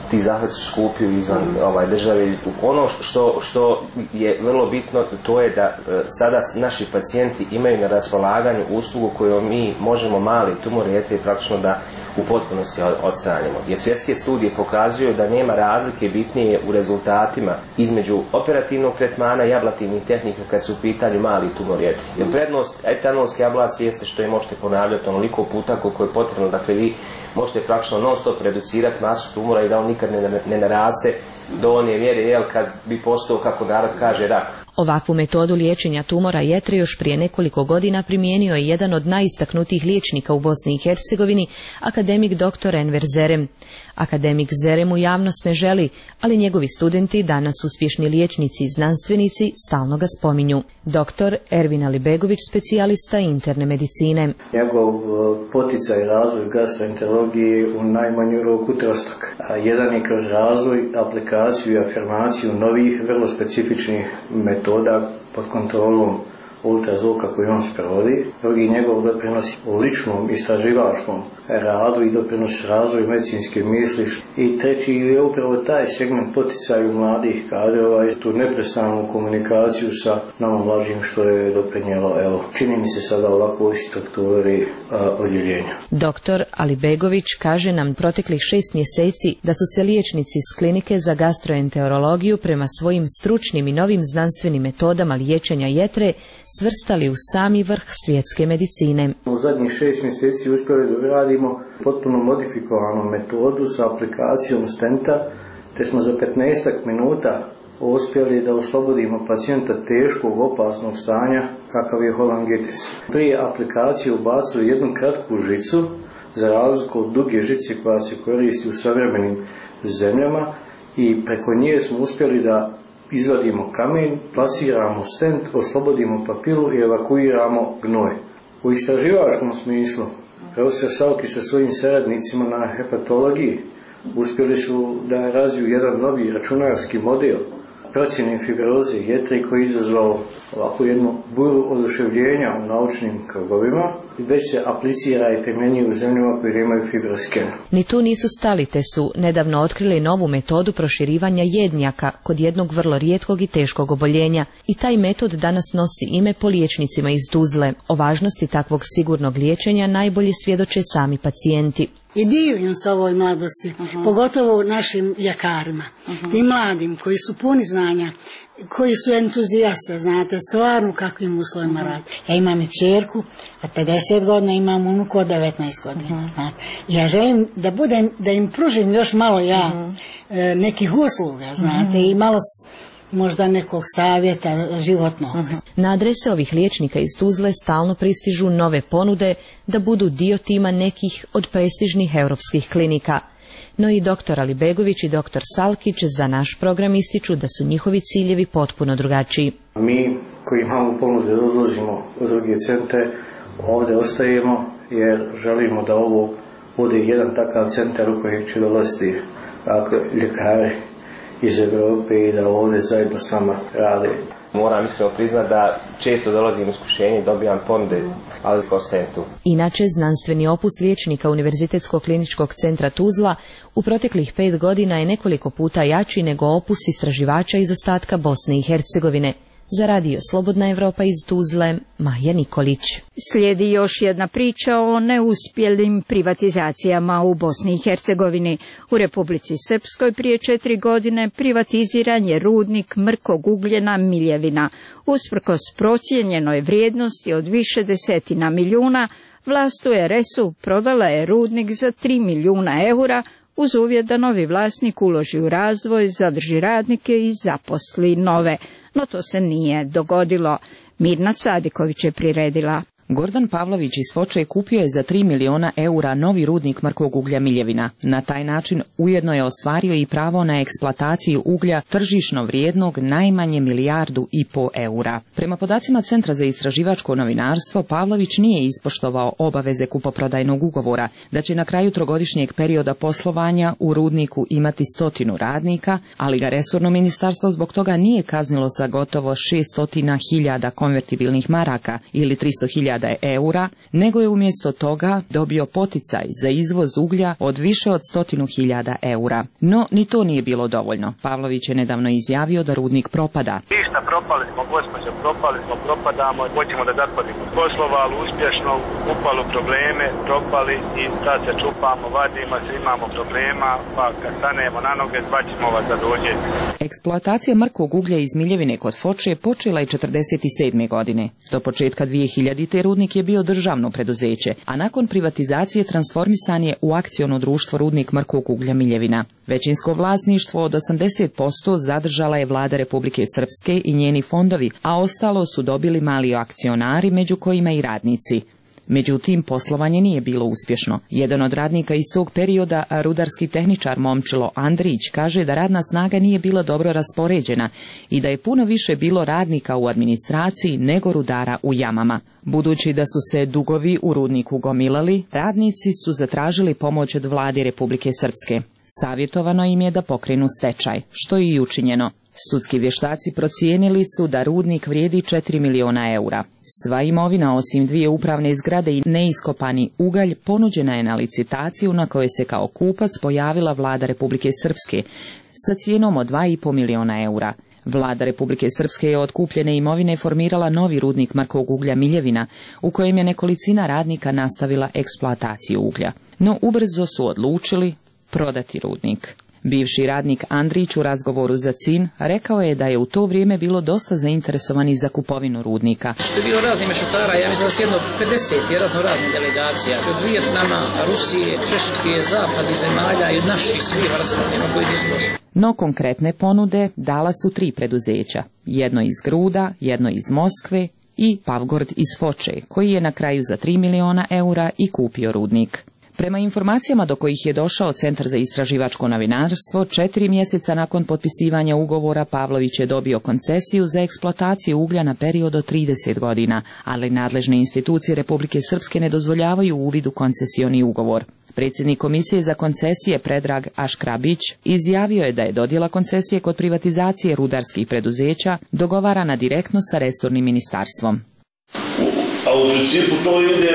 ti zahvati su skupi izvan ovaj, države. Ono što, što je vrlo bitno, to je da sada naši pacijenti imaju na raspolaganju uslugu koju mi možemo mali tumor jetre praktično da u potpunosti odstranimo. Jer svjetske studije pokazuju da nema razlike bitnije u rezultatima između operativnog tretmana i ablativnih tehnika kad su u pitanju mali tumor jetre. Jer prednost etanolske ablacije jeste što je možete ponavljati onoliko puta koliko je potrebno. Dakle, vi možete praktično non stop reducirati masu tumora i da on nikad ne, ne naraste do one mjere, jel, kad bi postao, kako narod kaže, rak. Ovakvu metodu liječenja tumora jetre još prije nekoliko godina primijenio je jedan od najistaknutijih liječnika u Bosni i Hercegovini, akademik doktor Enver Zerem. Akademik Zerem u javnost ne želi, ali njegovi studenti, danas uspješni liječnici i znanstvenici, stalno ga spominju. Doktor Ervin Alibegović, specijalista interne medicine. Njegov poticaj razvoj gastroenterologije je u najmanju ruku trostok. Jedan je kroz razvoj, aplikaciju i afirmaciju novih, vrlo specifičnih metoda pod kontrolom ultrazvuka koji on sprovodi. Drugi njegov doprinos u ličnom istraživačkom radu i doprinos razvoju medicinske misli. I treći je upravo taj segment poticaju mladih kadrova i tu neprestanu komunikaciju sa nama mlađim, što je doprinjelo, evo, čini mi se sada ovakvoj strukturi a, odjeljenja. Doktor Alibegović kaže nam proteklih šest mjeseci da su se liječnici iz klinike za gastroenterologiju prema svojim stručnim i novim znanstvenim metodama liječenja jetre svrstali u sami vrh svjetske medicine. U zadnjih šest mjeseci uspjeli da uradimo potpuno modifikovanu metodu sa aplikacijom stenta, te smo za petnaestak minuta uspjeli da oslobodimo pacijenta teškog opasnog stanja kakav je cholangitis. Prije aplikacije ubacili jednu kratku žicu, za razliku od duge žice koja se koristi u savremenim zemljama, i preko nje smo uspjeli da izvadimo kamen, plasiramo stent, oslobodimo papilu i evakuiramo gnoj. U istraživačkom smislu, profesor Salkić sa svojim saradnicima na hepatologiji uspjeli su da razviju jedan novi računarski model procjene fibroze jetre koji je izazvao ovako jednu buru oduševljenja u naučnim krugovima i već se aplicira i primjenjuje u zemljama koje imaju fibrosken. Ni tu nisu stali, te su nedavno otkrili novu metodu proširivanja jednjaka kod jednog vrlo rijetkog i teškog oboljenja. I taj metod danas nosi ime po liječnicima iz Tuzle. O važnosti takvog sigurnog liječenja najbolje svjedoče sami pacijenti. I divim se ovoj mladosti, uh-huh. pogotovo našim ljekarima uh-huh. i mladim koji su puni znanja, koji su entuzijaste, znate, stvarno kakvim uslovima uh-huh. radi. Ja imam i čerku od pedeset godina, imam unuku od devetnaest godina, uh-huh. znate. Ja želim da budem, da im pružim još malo ja uh-huh. e, nekih usluga, znate, uh-huh. i malo možda nekog savjeta životnog. Uh-huh. Na adrese ovih liječnika iz Tuzle stalno pristižu nove ponude da budu dio tima nekih od prestižnih europskih klinika. No i doktor Alibegović i doktor Salkić za naš program ističu da su njihovi ciljevi potpuno drugačiji. Mi koji imamo ponude da odlazimo u druge centre, ovdje ostajemo jer želimo da ovo bude jedan takav centar u kojeg će dolaziti dakle, ljekari iz Europe i da ovdje zajedno s nama rade. Moram iskreno priznati da često dolazim u iskušenje i dobijam ponude, ali ostajem tu. Inače, znanstveni opus liječnika Univerzitetskog kliničkog centra Tuzla u proteklih pet godina je nekoliko puta jači nego opus istraživača iz ostatka Bosne i Hercegovine. Za radio Slobodna Evropa iz Tuzle, Maja Nikolić. Slijedi još jedna priča o neuspjelim privatizacijama u Bosni i Hercegovini. U Republici Srpskoj prije četiri godine privatiziran je rudnik mrkog ugljena Miljevina. Usprkos procijenjenoj vrijednosti od više desetina milijuna, vlast u er es-u prodala je rudnik za tri milijuna eura, uz uvjet da novi vlasnik uloži u razvoj, zadrži radnike i zaposli nove. No to se nije dogodilo. Mirna Sadiković je priredila. Gordan Pavlović iz Foče kupio je za tri milijuna eura novi rudnik mrkog uglja Miljevina. Na taj način ujedno je ostvario i pravo na eksploataciju uglja tržišno vrijednog najmanje milijardu i po eura. Prema podacima Centra za istraživačko novinarstvo, Pavlović nije ispoštovao obaveze kupoprodajnog ugovora, da će na kraju trogodišnjeg perioda poslovanja u rudniku imati stotinu radnika, ali ga resorno ministarstvo zbog toga nije kaznilo sa gotovo šest stotina hiljada konvertibilnih maraka ili tristo hiljada hiljada eura, nego je umjesto toga dobio poticaj za izvoz uglja od više od stotinu hiljada eura. No, ni to nije bilo dovoljno. Pavlović je nedavno izjavio da rudnik propada. Ništa, propali smo, gospođo, propali smo, propadamo, hoćemo da zatvorimo poslova, ali uspješno, upalo probleme, propali i sad se čupamo, vadimo se, imamo problema, pa kad stanemo na noge, zvaćemo vas da dođete. Eksploatacija mrkog uglja iz Miljevine kod Foče počela je četrdeset sedme godine. Do početka dvije hiljadite rudnik je bio državno preduzeće, a nakon privatizacije transformisan je u akciono društvo Rudnik mrkog uglja Miljevina. Većinsko vlasništvo od osamdeset posto zadržala je vlada Republike Srpske i njeni fondovi, a ostalo su dobili mali akcionari, među kojima i radnici. Međutim, poslovanje nije bilo uspješno. Jedan od radnika iz tog perioda, rudarski tehničar Momčilo Andrić, kaže da radna snaga nije bila dobro raspoređena i da je puno više bilo radnika u administraciji nego rudara u jamama. Budući da su se dugovi u rudniku gomilali, radnici su zatražili pomoć od vlade Republike Srpske. Savjetovano im je da pokrenu stečaj, što je i učinjeno. Sudski vještaci procijenili su da rudnik vrijedi četiri miliona eura. Sva imovina osim dvije upravne zgrade i neiskopani ugalj ponuđena je na licitaciju na kojoj se kao kupac pojavila vlada Republike Srpske sa cijenom od dva i pol miliona eura. Vlada Republike Srpske je od kupljene imovine formirala novi rudnik mrkog uglja Miljevina, u kojem je nekolicina radnika nastavila eksploataciju uglja. No ubrzo su odlučili prodati rudnik. Bivši radnik Andrić u razgovoru za C I N rekao je da je u to vrijeme bilo dosta zainteresovani za kupovinu rudnika. Što je bilo raznih mešetara, ja mislim da se jedno pedeset je raznoraznih delegacija, od Vijetnama, Rusije, Češke, zapadnih zemalja i od naših svih vrsta, nema koji nisu došli. No konkretne ponude dala su tri preduzeća, jedno iz Gruda, jedno iz Moskve i Pavgord iz Foče, koji je na kraju za tri miliona eura i kupio rudnik. Prema informacijama do kojih je došao Centar za istraživačko novinarstvo, četiri mjeseca nakon potpisivanja ugovora Pavlović je dobio koncesiju za eksploataciju uglja na period od trideset godina, ali nadležne institucije Republike Srpske ne dozvoljavaju uvid u koncesioni ugovor. Predsjednik Komisije za koncesije Predrag Aškrabić izjavio je da je dodjela koncesije kod privatizacije rudarskih preduzeća dogovarana direktno sa resornim ministarstvom. A u principu to ide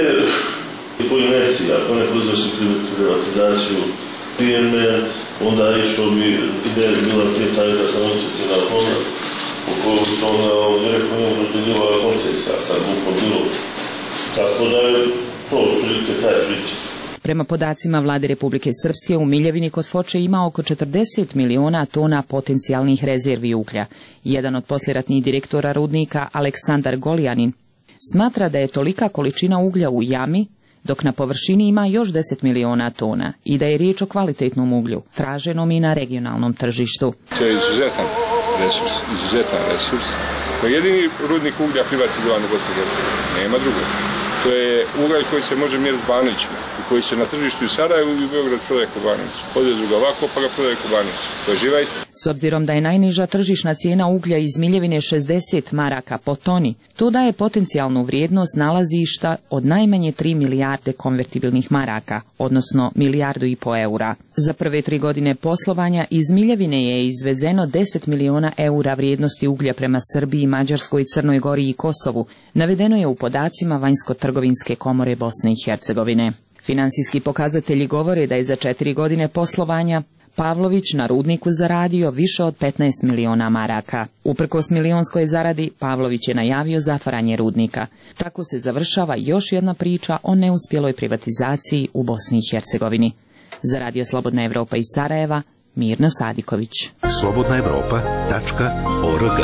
po inerciji, ako neko izvrši privatizaciju firme, onda išlo bi, ideja bila prije taj da sam učiti na tome, u koju se onda direktno njemu dodjeljivala koncesija, sad bukno bilo. Tako da je to prilike taj priča. Prema podacima vlade Republike Srpske, u Miljevini kod Foče ima oko četrdeset miliona tona potencijalnih rezervi uglja. Jedan od posljeratnih direktora rudnika, Aleksandar Goljanin, smatra da je tolika količina uglja u jami, dok na površini ima još deset miliona tona i da je riječ o kvalitetnom uglju, traženom i na regionalnom tržištu. To je izuzetan resurs, izuzetan resurs. To je jedini rudnik uglja privatizovan u Bosni i Hercegovini, nema drugog. To je ugalj koji se može mjeriti Banovićima i koji se na tržištu u Sarajevu i u Beograd prodaje Kobanović. Odvezu ga ovako pa ga prodaje Kobanović. To je živa istina. S obzirom da je najniža tržišna cijena uglja iz Miljevine šezdeset maraka po toni, to daje potencijalnu vrijednost nalazišta od najmanje tri milijarde konvertibilnih maraka, odnosno milijardu i po eura. Za prve tri godine poslovanja iz Miljevine je izvezeno deset miliona eura vrijednosti uglja prema Srbiji, Mađarskoj, Crnoj Gori i Kosovu. Navedeno je u podacima Vanjsko-trgovinske komore Bosne i Hercegovine. Finansijski pokazatelji govore da je za četiri godine poslovanja Pavlović na rudniku zaradio više od petnaest miliona maraka. Uprkos milionskoj zaradi, Pavlović je najavio zatvaranje rudnika. Tako se završava još jedna priča o neuspjeloj privatizaciji u Bosni i Hercegovini. Za Radio Slobodna Evropa iz Sarajeva, Mirna Sadiković. slobodna evropa tačka org.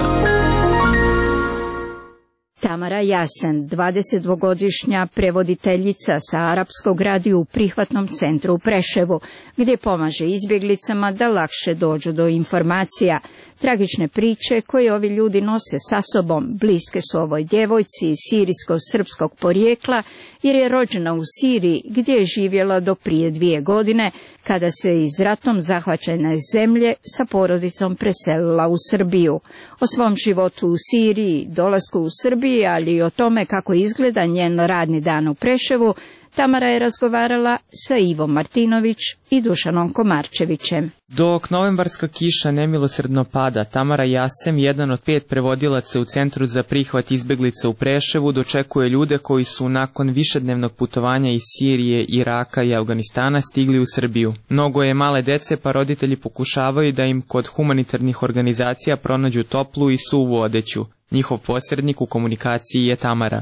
Tamara Jasen, dvadesetdvogodišnja prevoditeljica sa arapskog radi u prihvatnom centru u Preševu, gdje pomaže izbjeglicama da lakše dođu do informacija. Tragične priče koje ovi ljudi nose sa sobom bliske su ovoj djevojci sirijsko-srpskog porijekla, jer je rođena u Siriji gdje je živjela do prije dvije godine, kada se iz ratom zahvaćene zemlje sa porodicom preselila u Srbiju. O svom životu u Siriji, dolasku u Srbiji, ali i o tome kako izgleda njen radni dan u Preševu, Tamara je razgovarala sa Ivom Martinović i Dušanom Komarčevićem. Dok novembarska kiša nemilosrdno pada, Tamara Jasem, jedan od pet prevodilaca u Centru za prihvat izbeglica u Preševu, dočekuje ljude koji su nakon višednevnog putovanja iz Sirije, Iraka i Afganistana stigli u Srbiju. Mnogo je male dece, pa roditelji pokušavaju da im kod humanitarnih organizacija pronađu toplu i suvu odeću. Njihov posrednik u komunikaciji je Tamara.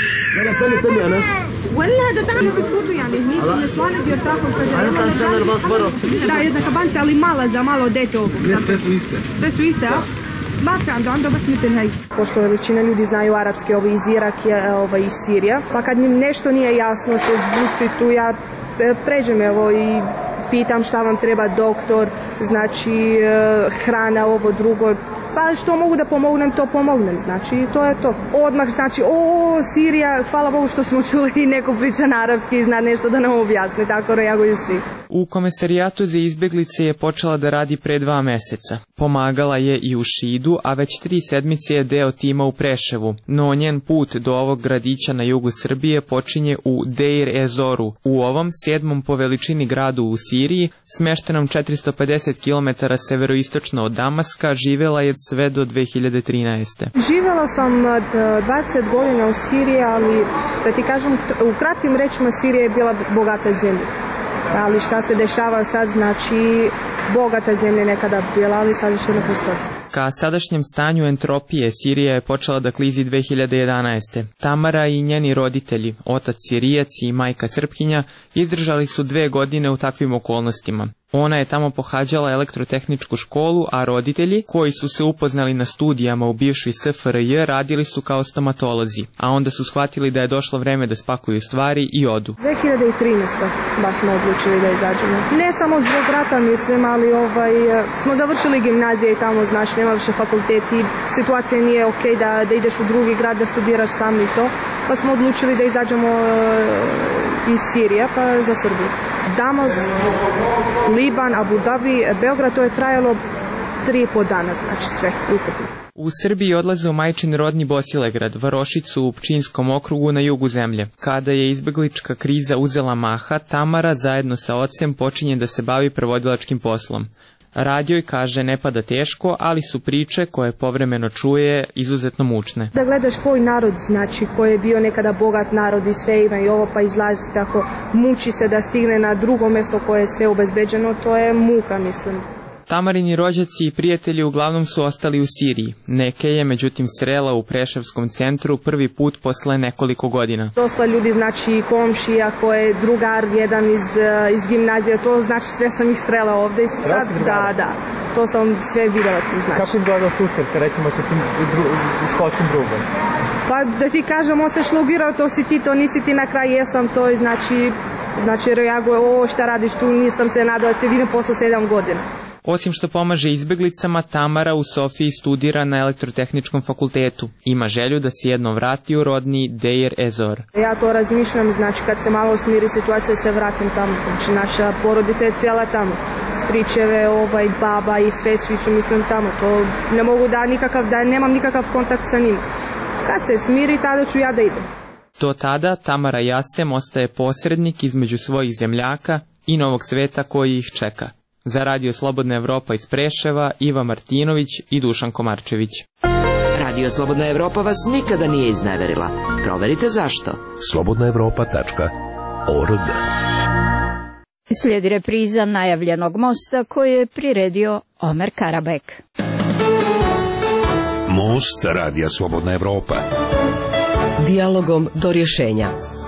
ولا هذا تعمل بسكوتو يعني هنيك النسوان بيرتاحوا الفجر da jedna kabanca ali mala za malo dete ovo sve su iste sve su iste a Maka ando ando baš mislim hej pošto većina ljudi znaju arapski ovo iz Iraka ovaj iz Sirija pa kad im nešto nije jasno što zbusti tu ja pređem evo i pitam šta vam treba doktor znači hrana ovo drugo pa što mogu da pomognem, to pomognem, znači to je to. Odmah znači, o, Sirija, hvala Bogu što smo čuli i neko priča na arapski i zna nešto da nam objasne, tako reaguju svi. U Komesarijatu za izbeglice je počela da radi pre dva meseca. Pomagala je i u Šidu, a već tri sedmice je deo tima u Preševu, no njen put do ovog gradića na jugu Srbije počinje u Deir Ezoru, u ovom sedmom po veličini gradu u Siriji, smeštenom četiristo pedeset kilometara severoistočno od Damaska, živela je sve do dve hiljade trinaeste. Živjela sam dvadeset godina u Siriji, ali da ti kažem, u kratkim rečima Sirija je bila bogata zemlja. Ali šta se dešava sad, znači bogata zemlja nekada bila, ali sad više ne postoji. Ka sadašnjem stanju entropije Sirija je počela da klizi dve hiljade jedanaeste. Tamara i njeni roditelji, otac Sirijac i majka Srpkinja, izdržali su dve godine u takvim okolnostima. Ona je tamo pohađala elektrotehničku školu, a roditelji, koji su se upoznali na studijama u bivšoj S F R J, radili su kao stomatolozi, a onda su shvatili da je došlo vreme da spakuju stvari i odu. dve hiljade trinaeste baš smo odlučili da izađemo. Ne samo zbog rata, mislim, ali ovaj, smo završili gimnazije i tamo, znači, nema više fakultet i situacija nije ok da, da ideš u drugi grad, da studiraš sam i to, pa smo odlučili da izađemo iz Sirije pa za Srbiju. Damas, Liban, Abu Dhabi, Beograd, to je trajalo tri i po dana, znači sve ukupno. U Srbiji odlaze u majčin rodni Bosilegrad, Varošicu u Pčinjskom okrugu na jugu zemlje. Kada je izbeglička kriza uzela maha, Tamara zajedno sa ocem počinje da se bavi prevodilačkim poslom. Radio i kaže ne pada teško, ali su priče koje povremeno čuje izuzetno mučne. Da gledaš tvoj narod, znači koji je bio nekada bogat narod i sve ima i ovo pa izlazi tako, muči se da stigne na drugo mjesto koje je sve obezbeđeno, to je muka mislim. Tamarini rođaci i prijatelji uglavnom su ostali u Siriji. Neke je međutim srela u Preševskom centru prvi put posle nekoliko godina. Dosta ljudi, znači komšija koje je drugar jedan iz, iz gimnazije, to znači sve sam ih srela ovdje. Sad, da, da, to sam sve vidjela tu znači. Kako izgledao susret, recimo sa tim dru, školskim drugom? Pa da ti kažem, on se šlogirao, to si ti, to nisi ti, na kraju jesam to i znači, znači reaguje, o šta radiš tu, nisam se nadala, te vidim posle sedam godina. Osim što pomaže izbeglicama, Tamara u Sofiji studira na elektrotehničkom fakultetu. Ima želju da se jednom vrati u rodni Deir Ezor. Ja to razmišljam, znači kad se malo smiri situacija se vratim tamo. Znači naša porodica je cijela tamo. Stričeve, ovaj, baba i sve, svi su mislim tamo. To ne mogu da nikakav, da nemam nikakav kontakt sa njim. Kad se smiri, tada ću ja da idem. Do tada Tamara Jasem ostaje posrednik između svojih zemljaka i novog sveta koji ih čeka. Za Radio Slobodna Evropa iz Preševa, Iva Martinović i Dušan Komarčević. Radio Slobodna Evropa vas nikada nije izneverila. Proverite zašto. slobodna evropa tačka org. Slijedi repriza najavljenog mosta koji je priredio Omer Karabek. Most Radija Slobodna Evropa. Dijalogom do rješenja.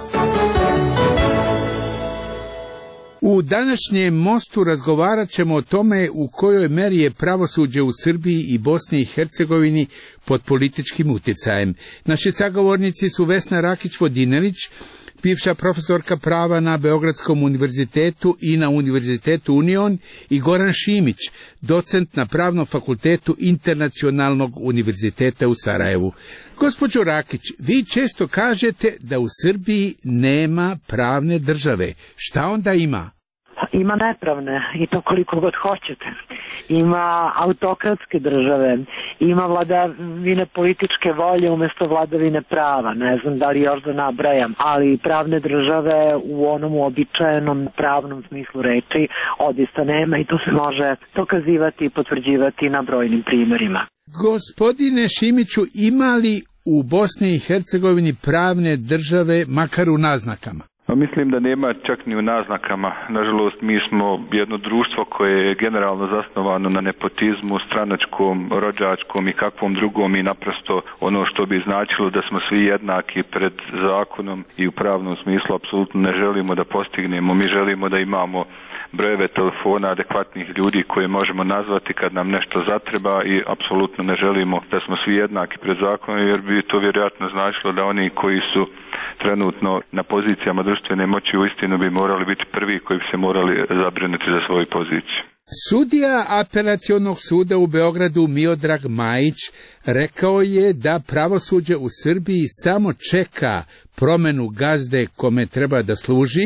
U današnjem mostu razgovarat ćemo o tome u kojoj meri je pravosuđe u Srbiji i Bosni i Hercegovini pod političkim utjecajem. Naši sagovornici su Vesna Rakić-Vodinelić, bivša profesorka prava na Beogradskom univerzitetu i na Univerzitetu Union, i Goran Šimić, docent na Pravnom fakultetu Internacionalnog univerziteta u Sarajevu. Gospođo Rakić, vi često kažete da u Srbiji nema pravne države. Šta onda ima? Ima nepravne i to koliko god hoćete. Ima autokratske države, ima vladavine političke volje umjesto vladavine prava, ne znam da li još da nabrajam, ali pravne države u onom uobičajenom pravnom smislu reči odista nema i to se može dokazivati i potvrđivati na brojnim primjerima. Gospodine Šimiću, ima li u Bosni i Hercegovini pravne države makar u naznakama? Pa mislim da nema čak ni u naznakama. Nažalost, mi smo jedno društvo koje je generalno zasnovano na nepotizmu, stranačkom, rođačkom i kakvom drugom i naprosto ono što bi značilo da smo svi jednaki pred zakonom i u pravnom smislu apsolutno ne želimo da postignemo. Mi želimo da imamo brojeve telefona adekvatnih ljudi koje možemo nazvati kad nam nešto zatreba i apsolutno ne želimo da smo svi jednaki pred zakonom, jer bi to vjerojatno značilo da oni koji su trenutno na pozicijama društvene moći uistinu bi morali biti prvi koji bi se morali zabrinuti za svoju poziciju. Sudija apelacionog suda u Beogradu Miodrag Majić rekao je da pravosuđe u Srbiji samo čeka promenu gazde kome treba da služi,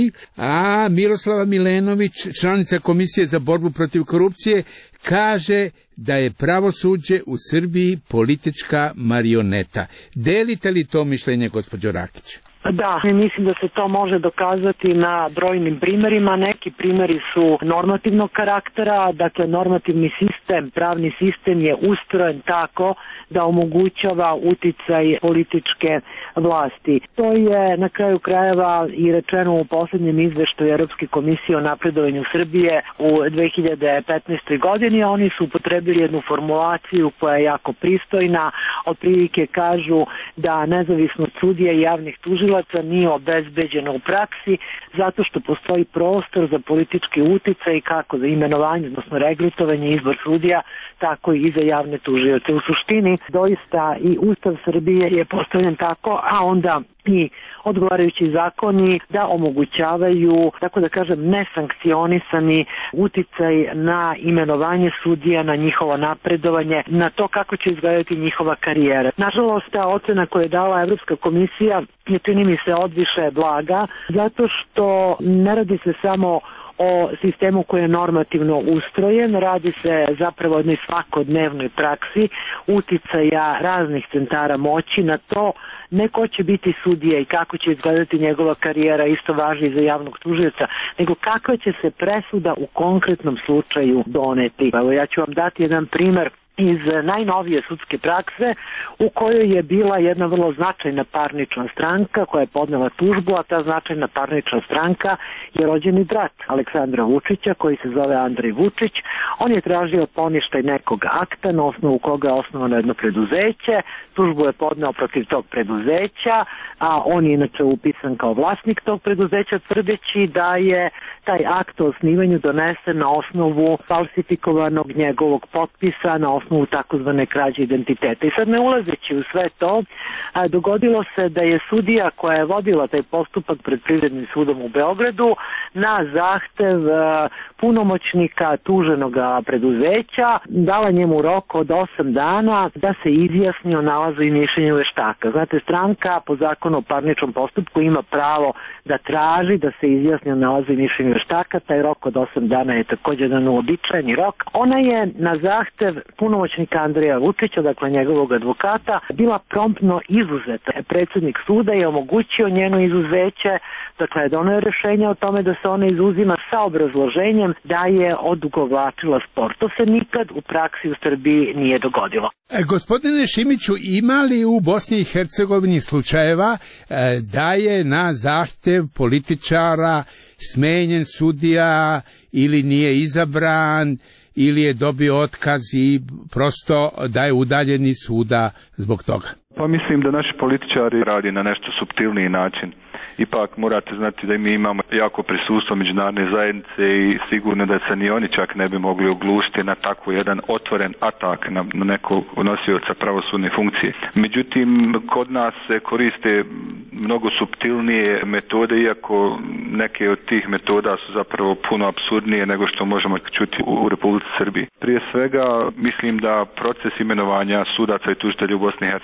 a Miroslava Milenović, članica Komisije za borbu protiv korupcije, kaže da je pravosuđe u Srbiji politička marioneta. Delite li to mišljenje, gospođo Rakić? Da, mislim da se to može dokazati na brojnim primjerima. Neki primjeri su normativnog karaktera, dakle normativni sistem, pravni sistem je ustrojen tako da omogućava uticaj političke vlasti. To je na kraju krajeva i rečeno u posljednjem izveštaju Europske komisije o napredovanju Srbije u dve hiljade petnaestoj godini. Oni su upotrebili jednu formulaciju koja je jako pristojna, otprilike kažu da nezavisnost sudija i javnih tužilaca nije obezbeđeno u praksi zato što postoji prostor za politički uticaj kako za imenovanje, odnosno regrutovanje i izbor sudija, tako i za javne tužioce. U suštini, doista i Ustav Srbije je postavljen tako, a onda i odgovarajući zakoni da omogućavaju, tako da kažem, nesankcionisani uticaj na imenovanje sudija, na njihovo napredovanje, na to kako će izgledati njihova karijera. Nažalost, ta ocena koju je dala Evropska komisija je, čini mi se, odviše blaga, zato što ne radi se samo o sistemu koji je normativno ustrojen, radi se zapravo o jednoj svakodnevnoj praksi uticaja raznih centara moći na to neko će biti sudija i kako će izgledati njegova karijera, isto važi za javnog tužioca, nego kakva će se presuda u konkretnom slučaju doneti. Evo, ja ću vam dati jedan primjer iz najnovije sudske prakse u kojoj je bila jedna vrlo značajna parnična stranka koja je podnela tužbu, a ta značajna parnična stranka je rođeni brat Aleksandra Vučića koji se zove Andrej Vučić. On je tražio poništaj nekog akta na osnovu koga je osnovano jedno preduzeće, tužbu je podneo protiv tog preduzeća, a on je inače upisan kao vlasnik tog preduzeća tvrdeći da je taj akt o osnivanju donesen na osnovu falsifikovanog njegovog potpisa, na osnovu takozvane krađe identiteta. I sad, ne ulazeći u sve to, a, dogodilo se da je sudija koja je vodila taj postupak pred Privrednim sudom u Beogradu na zahtev a, punomoćnika tuženog preduzeća dala njemu rok od osam dana da se izjasni o nalazu i mišljenju veštaka. Znate, stranka po zakonu o parničnom postupku ima pravo da traži da se izjasni o nalazu i mišljenju veštaka. Taj rok od osam dana je također jedan uobičajeni rok. Ona je na zahtev punomoćnika Andreja Vučića, dakle njegovog advokata, bila promptno izuzeta. Predsjednik suda je omogućio njeno izuzeće, dakle donio rješenje o tome da se ona izuzima sa obrazloženjem da je odugovlačila spor. To se nikad u praksi u Srbiji nije dogodilo. E, gospodine Šimiću, ima li u Bosni i Hercegovini slučajeva e, da je na zahtev političara smenjen sudija ili nije izabran ili je dobio otkaz i prosto da je udaljen iz suda zbog toga? Pa mislim da naši političari radi na nešto suptilniji način. Ipak morate znati da mi imamo jako prisustvo međunarodne zajednice i sigurno da se ni oni čak ne bi mogli oglušiti na tako jedan otvoren atak na, na nekog nosioca pravosudne funkcije. Međutim, kod nas se koriste mnogo suptilnije metode, iako neke od tih metoda su zapravo puno apsurdnije nego što možemo čuti u, u Republici Srbiji. Prije svega, mislim da proces imenovanja sudaca i tužitelja u Bosni i Hercegovini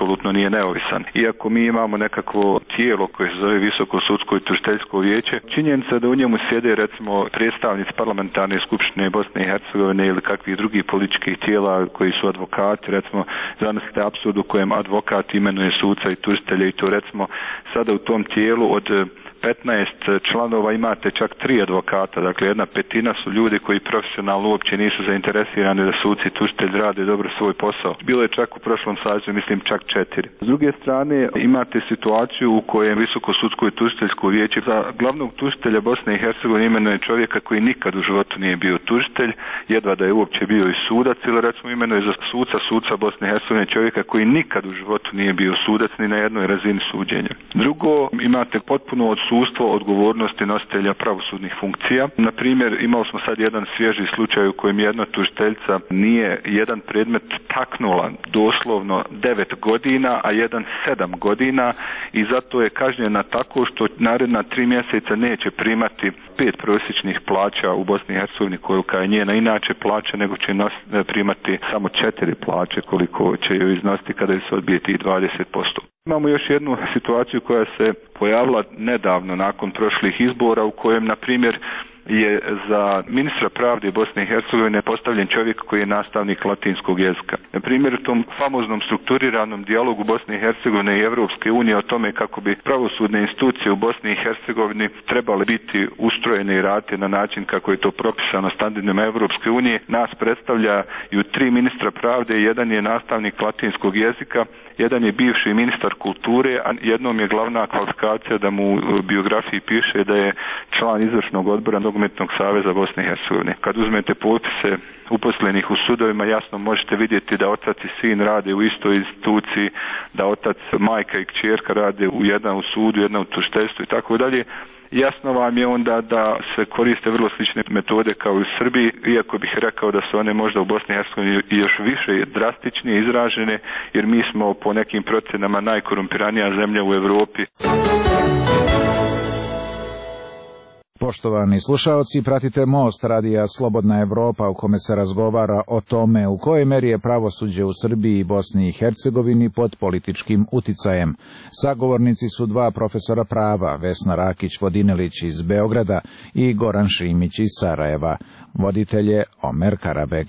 apsolutno nije neovisan. Iako mi imamo nekakvo tijelo koje se zove Visoko sudsko i tužiteljsko vijeće, činjenica da u njemu sjede recimo predstavnici parlamentarne skupštine Bosne i Hercegovine ili kakvih drugih političkih tijela koji su advokati, recimo zamislite apsurd u kojem advokat imenuje suca i tužitelja i to recimo sada u tom tijelu od petnaest članova imate čak tri advokata, dakle jedna petina su ljudi koji profesionalno uopće nisu zainteresirani da suci i tužitelji rade dobro svoj posao. Bilo je čak u prošlom sazivu, mislim čak četiri. S druge strane imate situaciju u kojem Visoko sudsko i tužiteljsko vijeće za glavnog tužitelja Bosne i Hercegovine imenuje čovjeka koji nikad u životu nije bio tužitelj, jedva da je uopće bio i sudac, ili recimo imenuje za suca suca Bosne i Hercegovine čovjeka koji nikad u životu nije bio sudac ni na jednoj razini suđenja. Drugo, imate potpuno odsustvo odgovornosti nositelja pravosudnih funkcija. Na primjer, imali smo sad jedan svježi slučaj u kojem jedna tužiteljica nije jedan predmet taknula doslovno devet godina, a jedan sedam godina i zato je kažnjena tako što naredna tri mjeseca neće primati pet prosječnih plaća u Bosni i Hercegovini kolika je njena inače plaća, nego će nos, primati samo četiri plaće koliko će joj iznositi kada se odbije tih dvadeset posto. Imamo još jednu situaciju koja se pojavila nedavno nakon prošlih izbora u kojem, na primjer, je za ministra pravde Bosne i Hercegovine postavljen čovjek koji je nastavnik latinskog jezika. Na primjer, u tom famoznom strukturiranom dijalogu Bosne i Hercegovine i Evropske unije o tome kako bi pravosudne institucije u Bosni i Hercegovini trebale biti ustrojene i raditi na način kako je to propisano standardima Evropske unije, nas predstavljaju tri ministra pravde, jedan je nastavnik latinskog jezika, jedan je bivši ministar kulture, a jednom je glavna kvalifikacija da mu u biografiji piše da je član izvršnog odbora Nogometnog saveza Bosne i Hercegovine. Kad uzmete popise uposlenih u sudovima, jasno možete vidjeti da otac i sin rade u istoj instituciji, da otac, majka i kćerka rade u jedna u sudu, jedna u tužiteljstvu i tako dalje. Jasno vam je onda da se koriste vrlo slične metode kao i u Srbiji, iako bih rekao da su one možda u Bosni i Hercegovini još više drastičnije izražene, jer mi smo po nekim procjenama najkorumpiranija zemlja u Europi. Poštovani slušaoci, pratite Most radija Slobodna Evropa u kome se razgovara o tome u kojoj meri je pravosuđe u Srbiji i Bosni i Hercegovini pod političkim uticajem. Sagovornici su dva profesora prava, Vesna Rakić-Vodinelić iz Beograda i Goran Šimić iz Sarajeva. Voditelj je Omer Karabeg.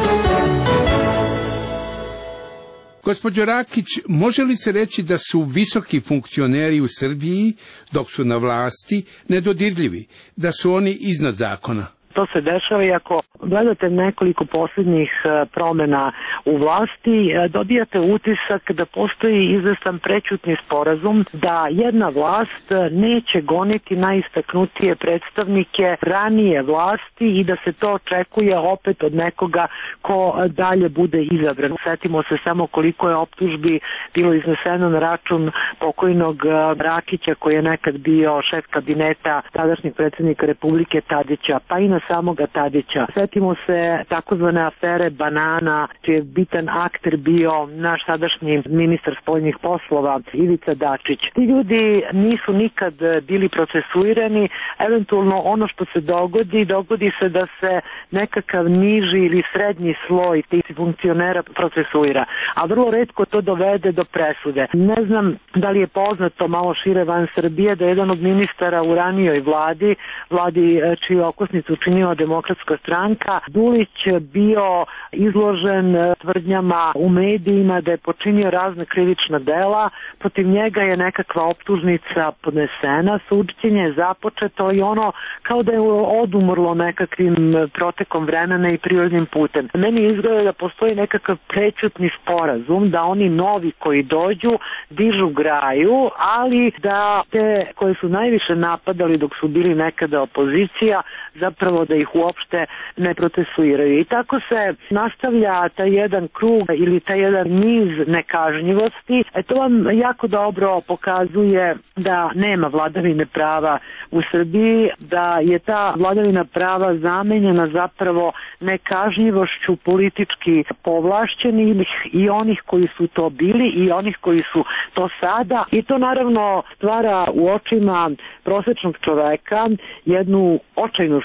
Gospođo Rakić, može li se reći da su visoki funkcioneri u Srbiji, dok su na vlasti, nedodirljivi, da su oni iznad zakona? To se dešava i ako gledate nekoliko posljednjih promjena u vlasti, dobijate utisak da postoji izvestan prećutni sporazum da jedna vlast neće goniti najistaknutije predstavnike ranije vlasti i da se to očekuje opet od nekoga ko dalje bude izabran. Sjetimo se samo koliko je optužbi bilo izneseno na račun pokojnog Rakića koji je nekad bio šef kabineta tadašnjeg predsjednika Republike Tadića, pa i na samoga Tadića. Sjetimo se takozvane afere Banana, čiji je bitan akter bio naš sadašnji ministar spoljnih poslova Ivica Dačić. Ti ljudi nisu nikad bili procesuirani, eventualno ono što se dogodi, dogodi se da se nekakav niži ili srednji sloj tih funkcionera procesuira, a vrlo retko to dovede do presude. Ne znam da li je poznato malo šire van Srbije da je jedan od ministara u ranijoj vladi, vladi čiju okosnicu činila Demokratska stranka, Dulić bio izložen tvrdnjama u medijima da je počinio razne krivična dela, protiv njega je nekakva optužnica podnesena, suđenje je započeto i ono kao da je odumrlo nekakvim protekom vremena i prirodnim putem. Meni izgleda da postoji nekakav prećutni sporazum, da oni novi koji dođu dižu graju, ali da te koje su najviše napadali dok su bili nekada opozicija, zapravo da ih uopšte ne procesuiraju. I tako se nastavlja taj jedan krug ili taj jedan niz nekažnjivosti. E to vam jako dobro pokazuje da nema vladavine prava u Srbiji, da je ta vladavina prava zamenjena zapravo nekažnjivošću politički povlašćenih i onih koji su to bili i onih koji su to sada. I to naravno stvara u očima prosječnog čoveka jednu očajnu sliku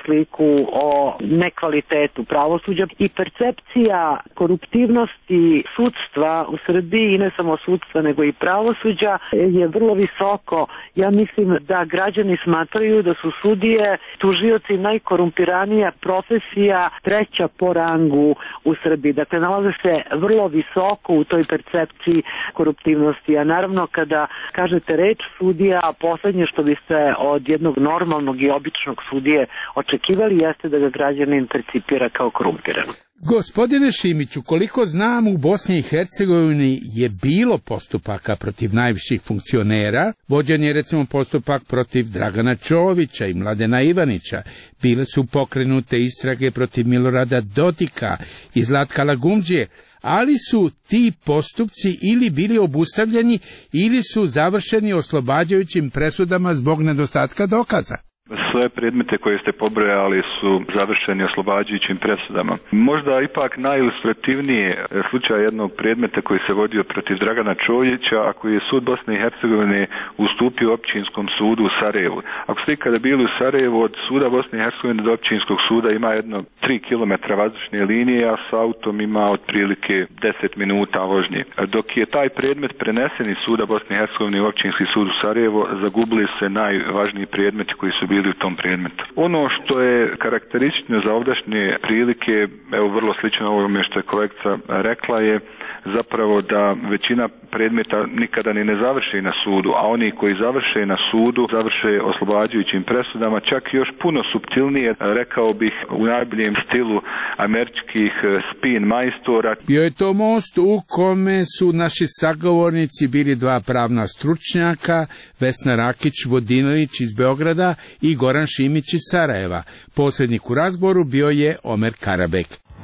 o nekvalitetu pravosuđa i percepcija koruptivnosti sudstva u Srbiji, i ne samo sudstva nego i pravosuđa, je vrlo visoko. Ja mislim da građani smatraju da su sudije, tužioci najkorumpiranija profesija, treća po rangu u Srbiji. Dakle, nalaze se vrlo visoko u toj percepciji koruptivnosti. A naravno, kada kažete reč sudija, poslednje što biste od jednog normalnog i običnog sudije očekivali jeste da ga građanin percipira kao korumpiran. Gospodine Šimiću, koliko znam, u Bosni i Hercegovini je bilo postupaka protiv najviših funkcionera. Vođen je recimo postupak protiv Dragana Čovića i Mladena Ivanića. Bile su pokrenute istrage protiv Milorada Dodika i Zlatka Lagumđije, ali su ti postupci ili bili obustavljeni ili su završeni oslobađajućim presudama zbog nedostatka dokaza. Sve predmete koje ste pobrojali su završeni oslobađajućim presudama. Možda ipak najilustrativnije slučaj jednog predmeta koji se vodio protiv Dragana Čovića, a koji je sud Bosne i Hercegovine ustupio općinskom sudu u Sarajevu. Ako ste ikada bili u Sarajevu, od suda Bosne i Hercegovine do općinskog suda ima jedno tri kilometra vazdušne linije, a s autom ima otprilike deset minuta vožnje. Dok je taj predmet prenesen iz suda Bosne i Hercegovine u općinski sud u Sarajevo, zagubili se najvažniji predmeti koji su bili u tom predmetu. Ono što je karakteristično za ovdašnje prilike, evo vrlo slično ovome što je kolegica rekla, je zapravo da većina predmeta nikada ni ne završi na sudu, a oni koji završe na sudu završe oslobađajućim presudama, čak još puno suptilnije, rekao bih u najboljem stilu američkih spin majstora. Bio je to most u kome su naši sagovornici bili dva pravna stručnjaka, Vesna Rakić-Vodinović iz Beograda i Goran Šimić iz Sarajeva. Posrednik u razgovoru bio je Omer Karabek.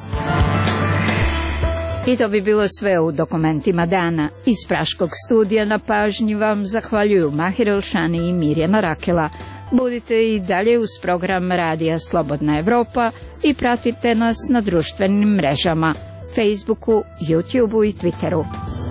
I to bi bilo sve u dokumentima dana. Iz Praškog studija na pažnji vam zahvaljuju Mahir Elšani i Mirjana Rakela. Budite i dalje uz program Radija Slobodna Evropa i pratite nas na društvenim mrežama, Facebooku, YouTubeu i Twitteru.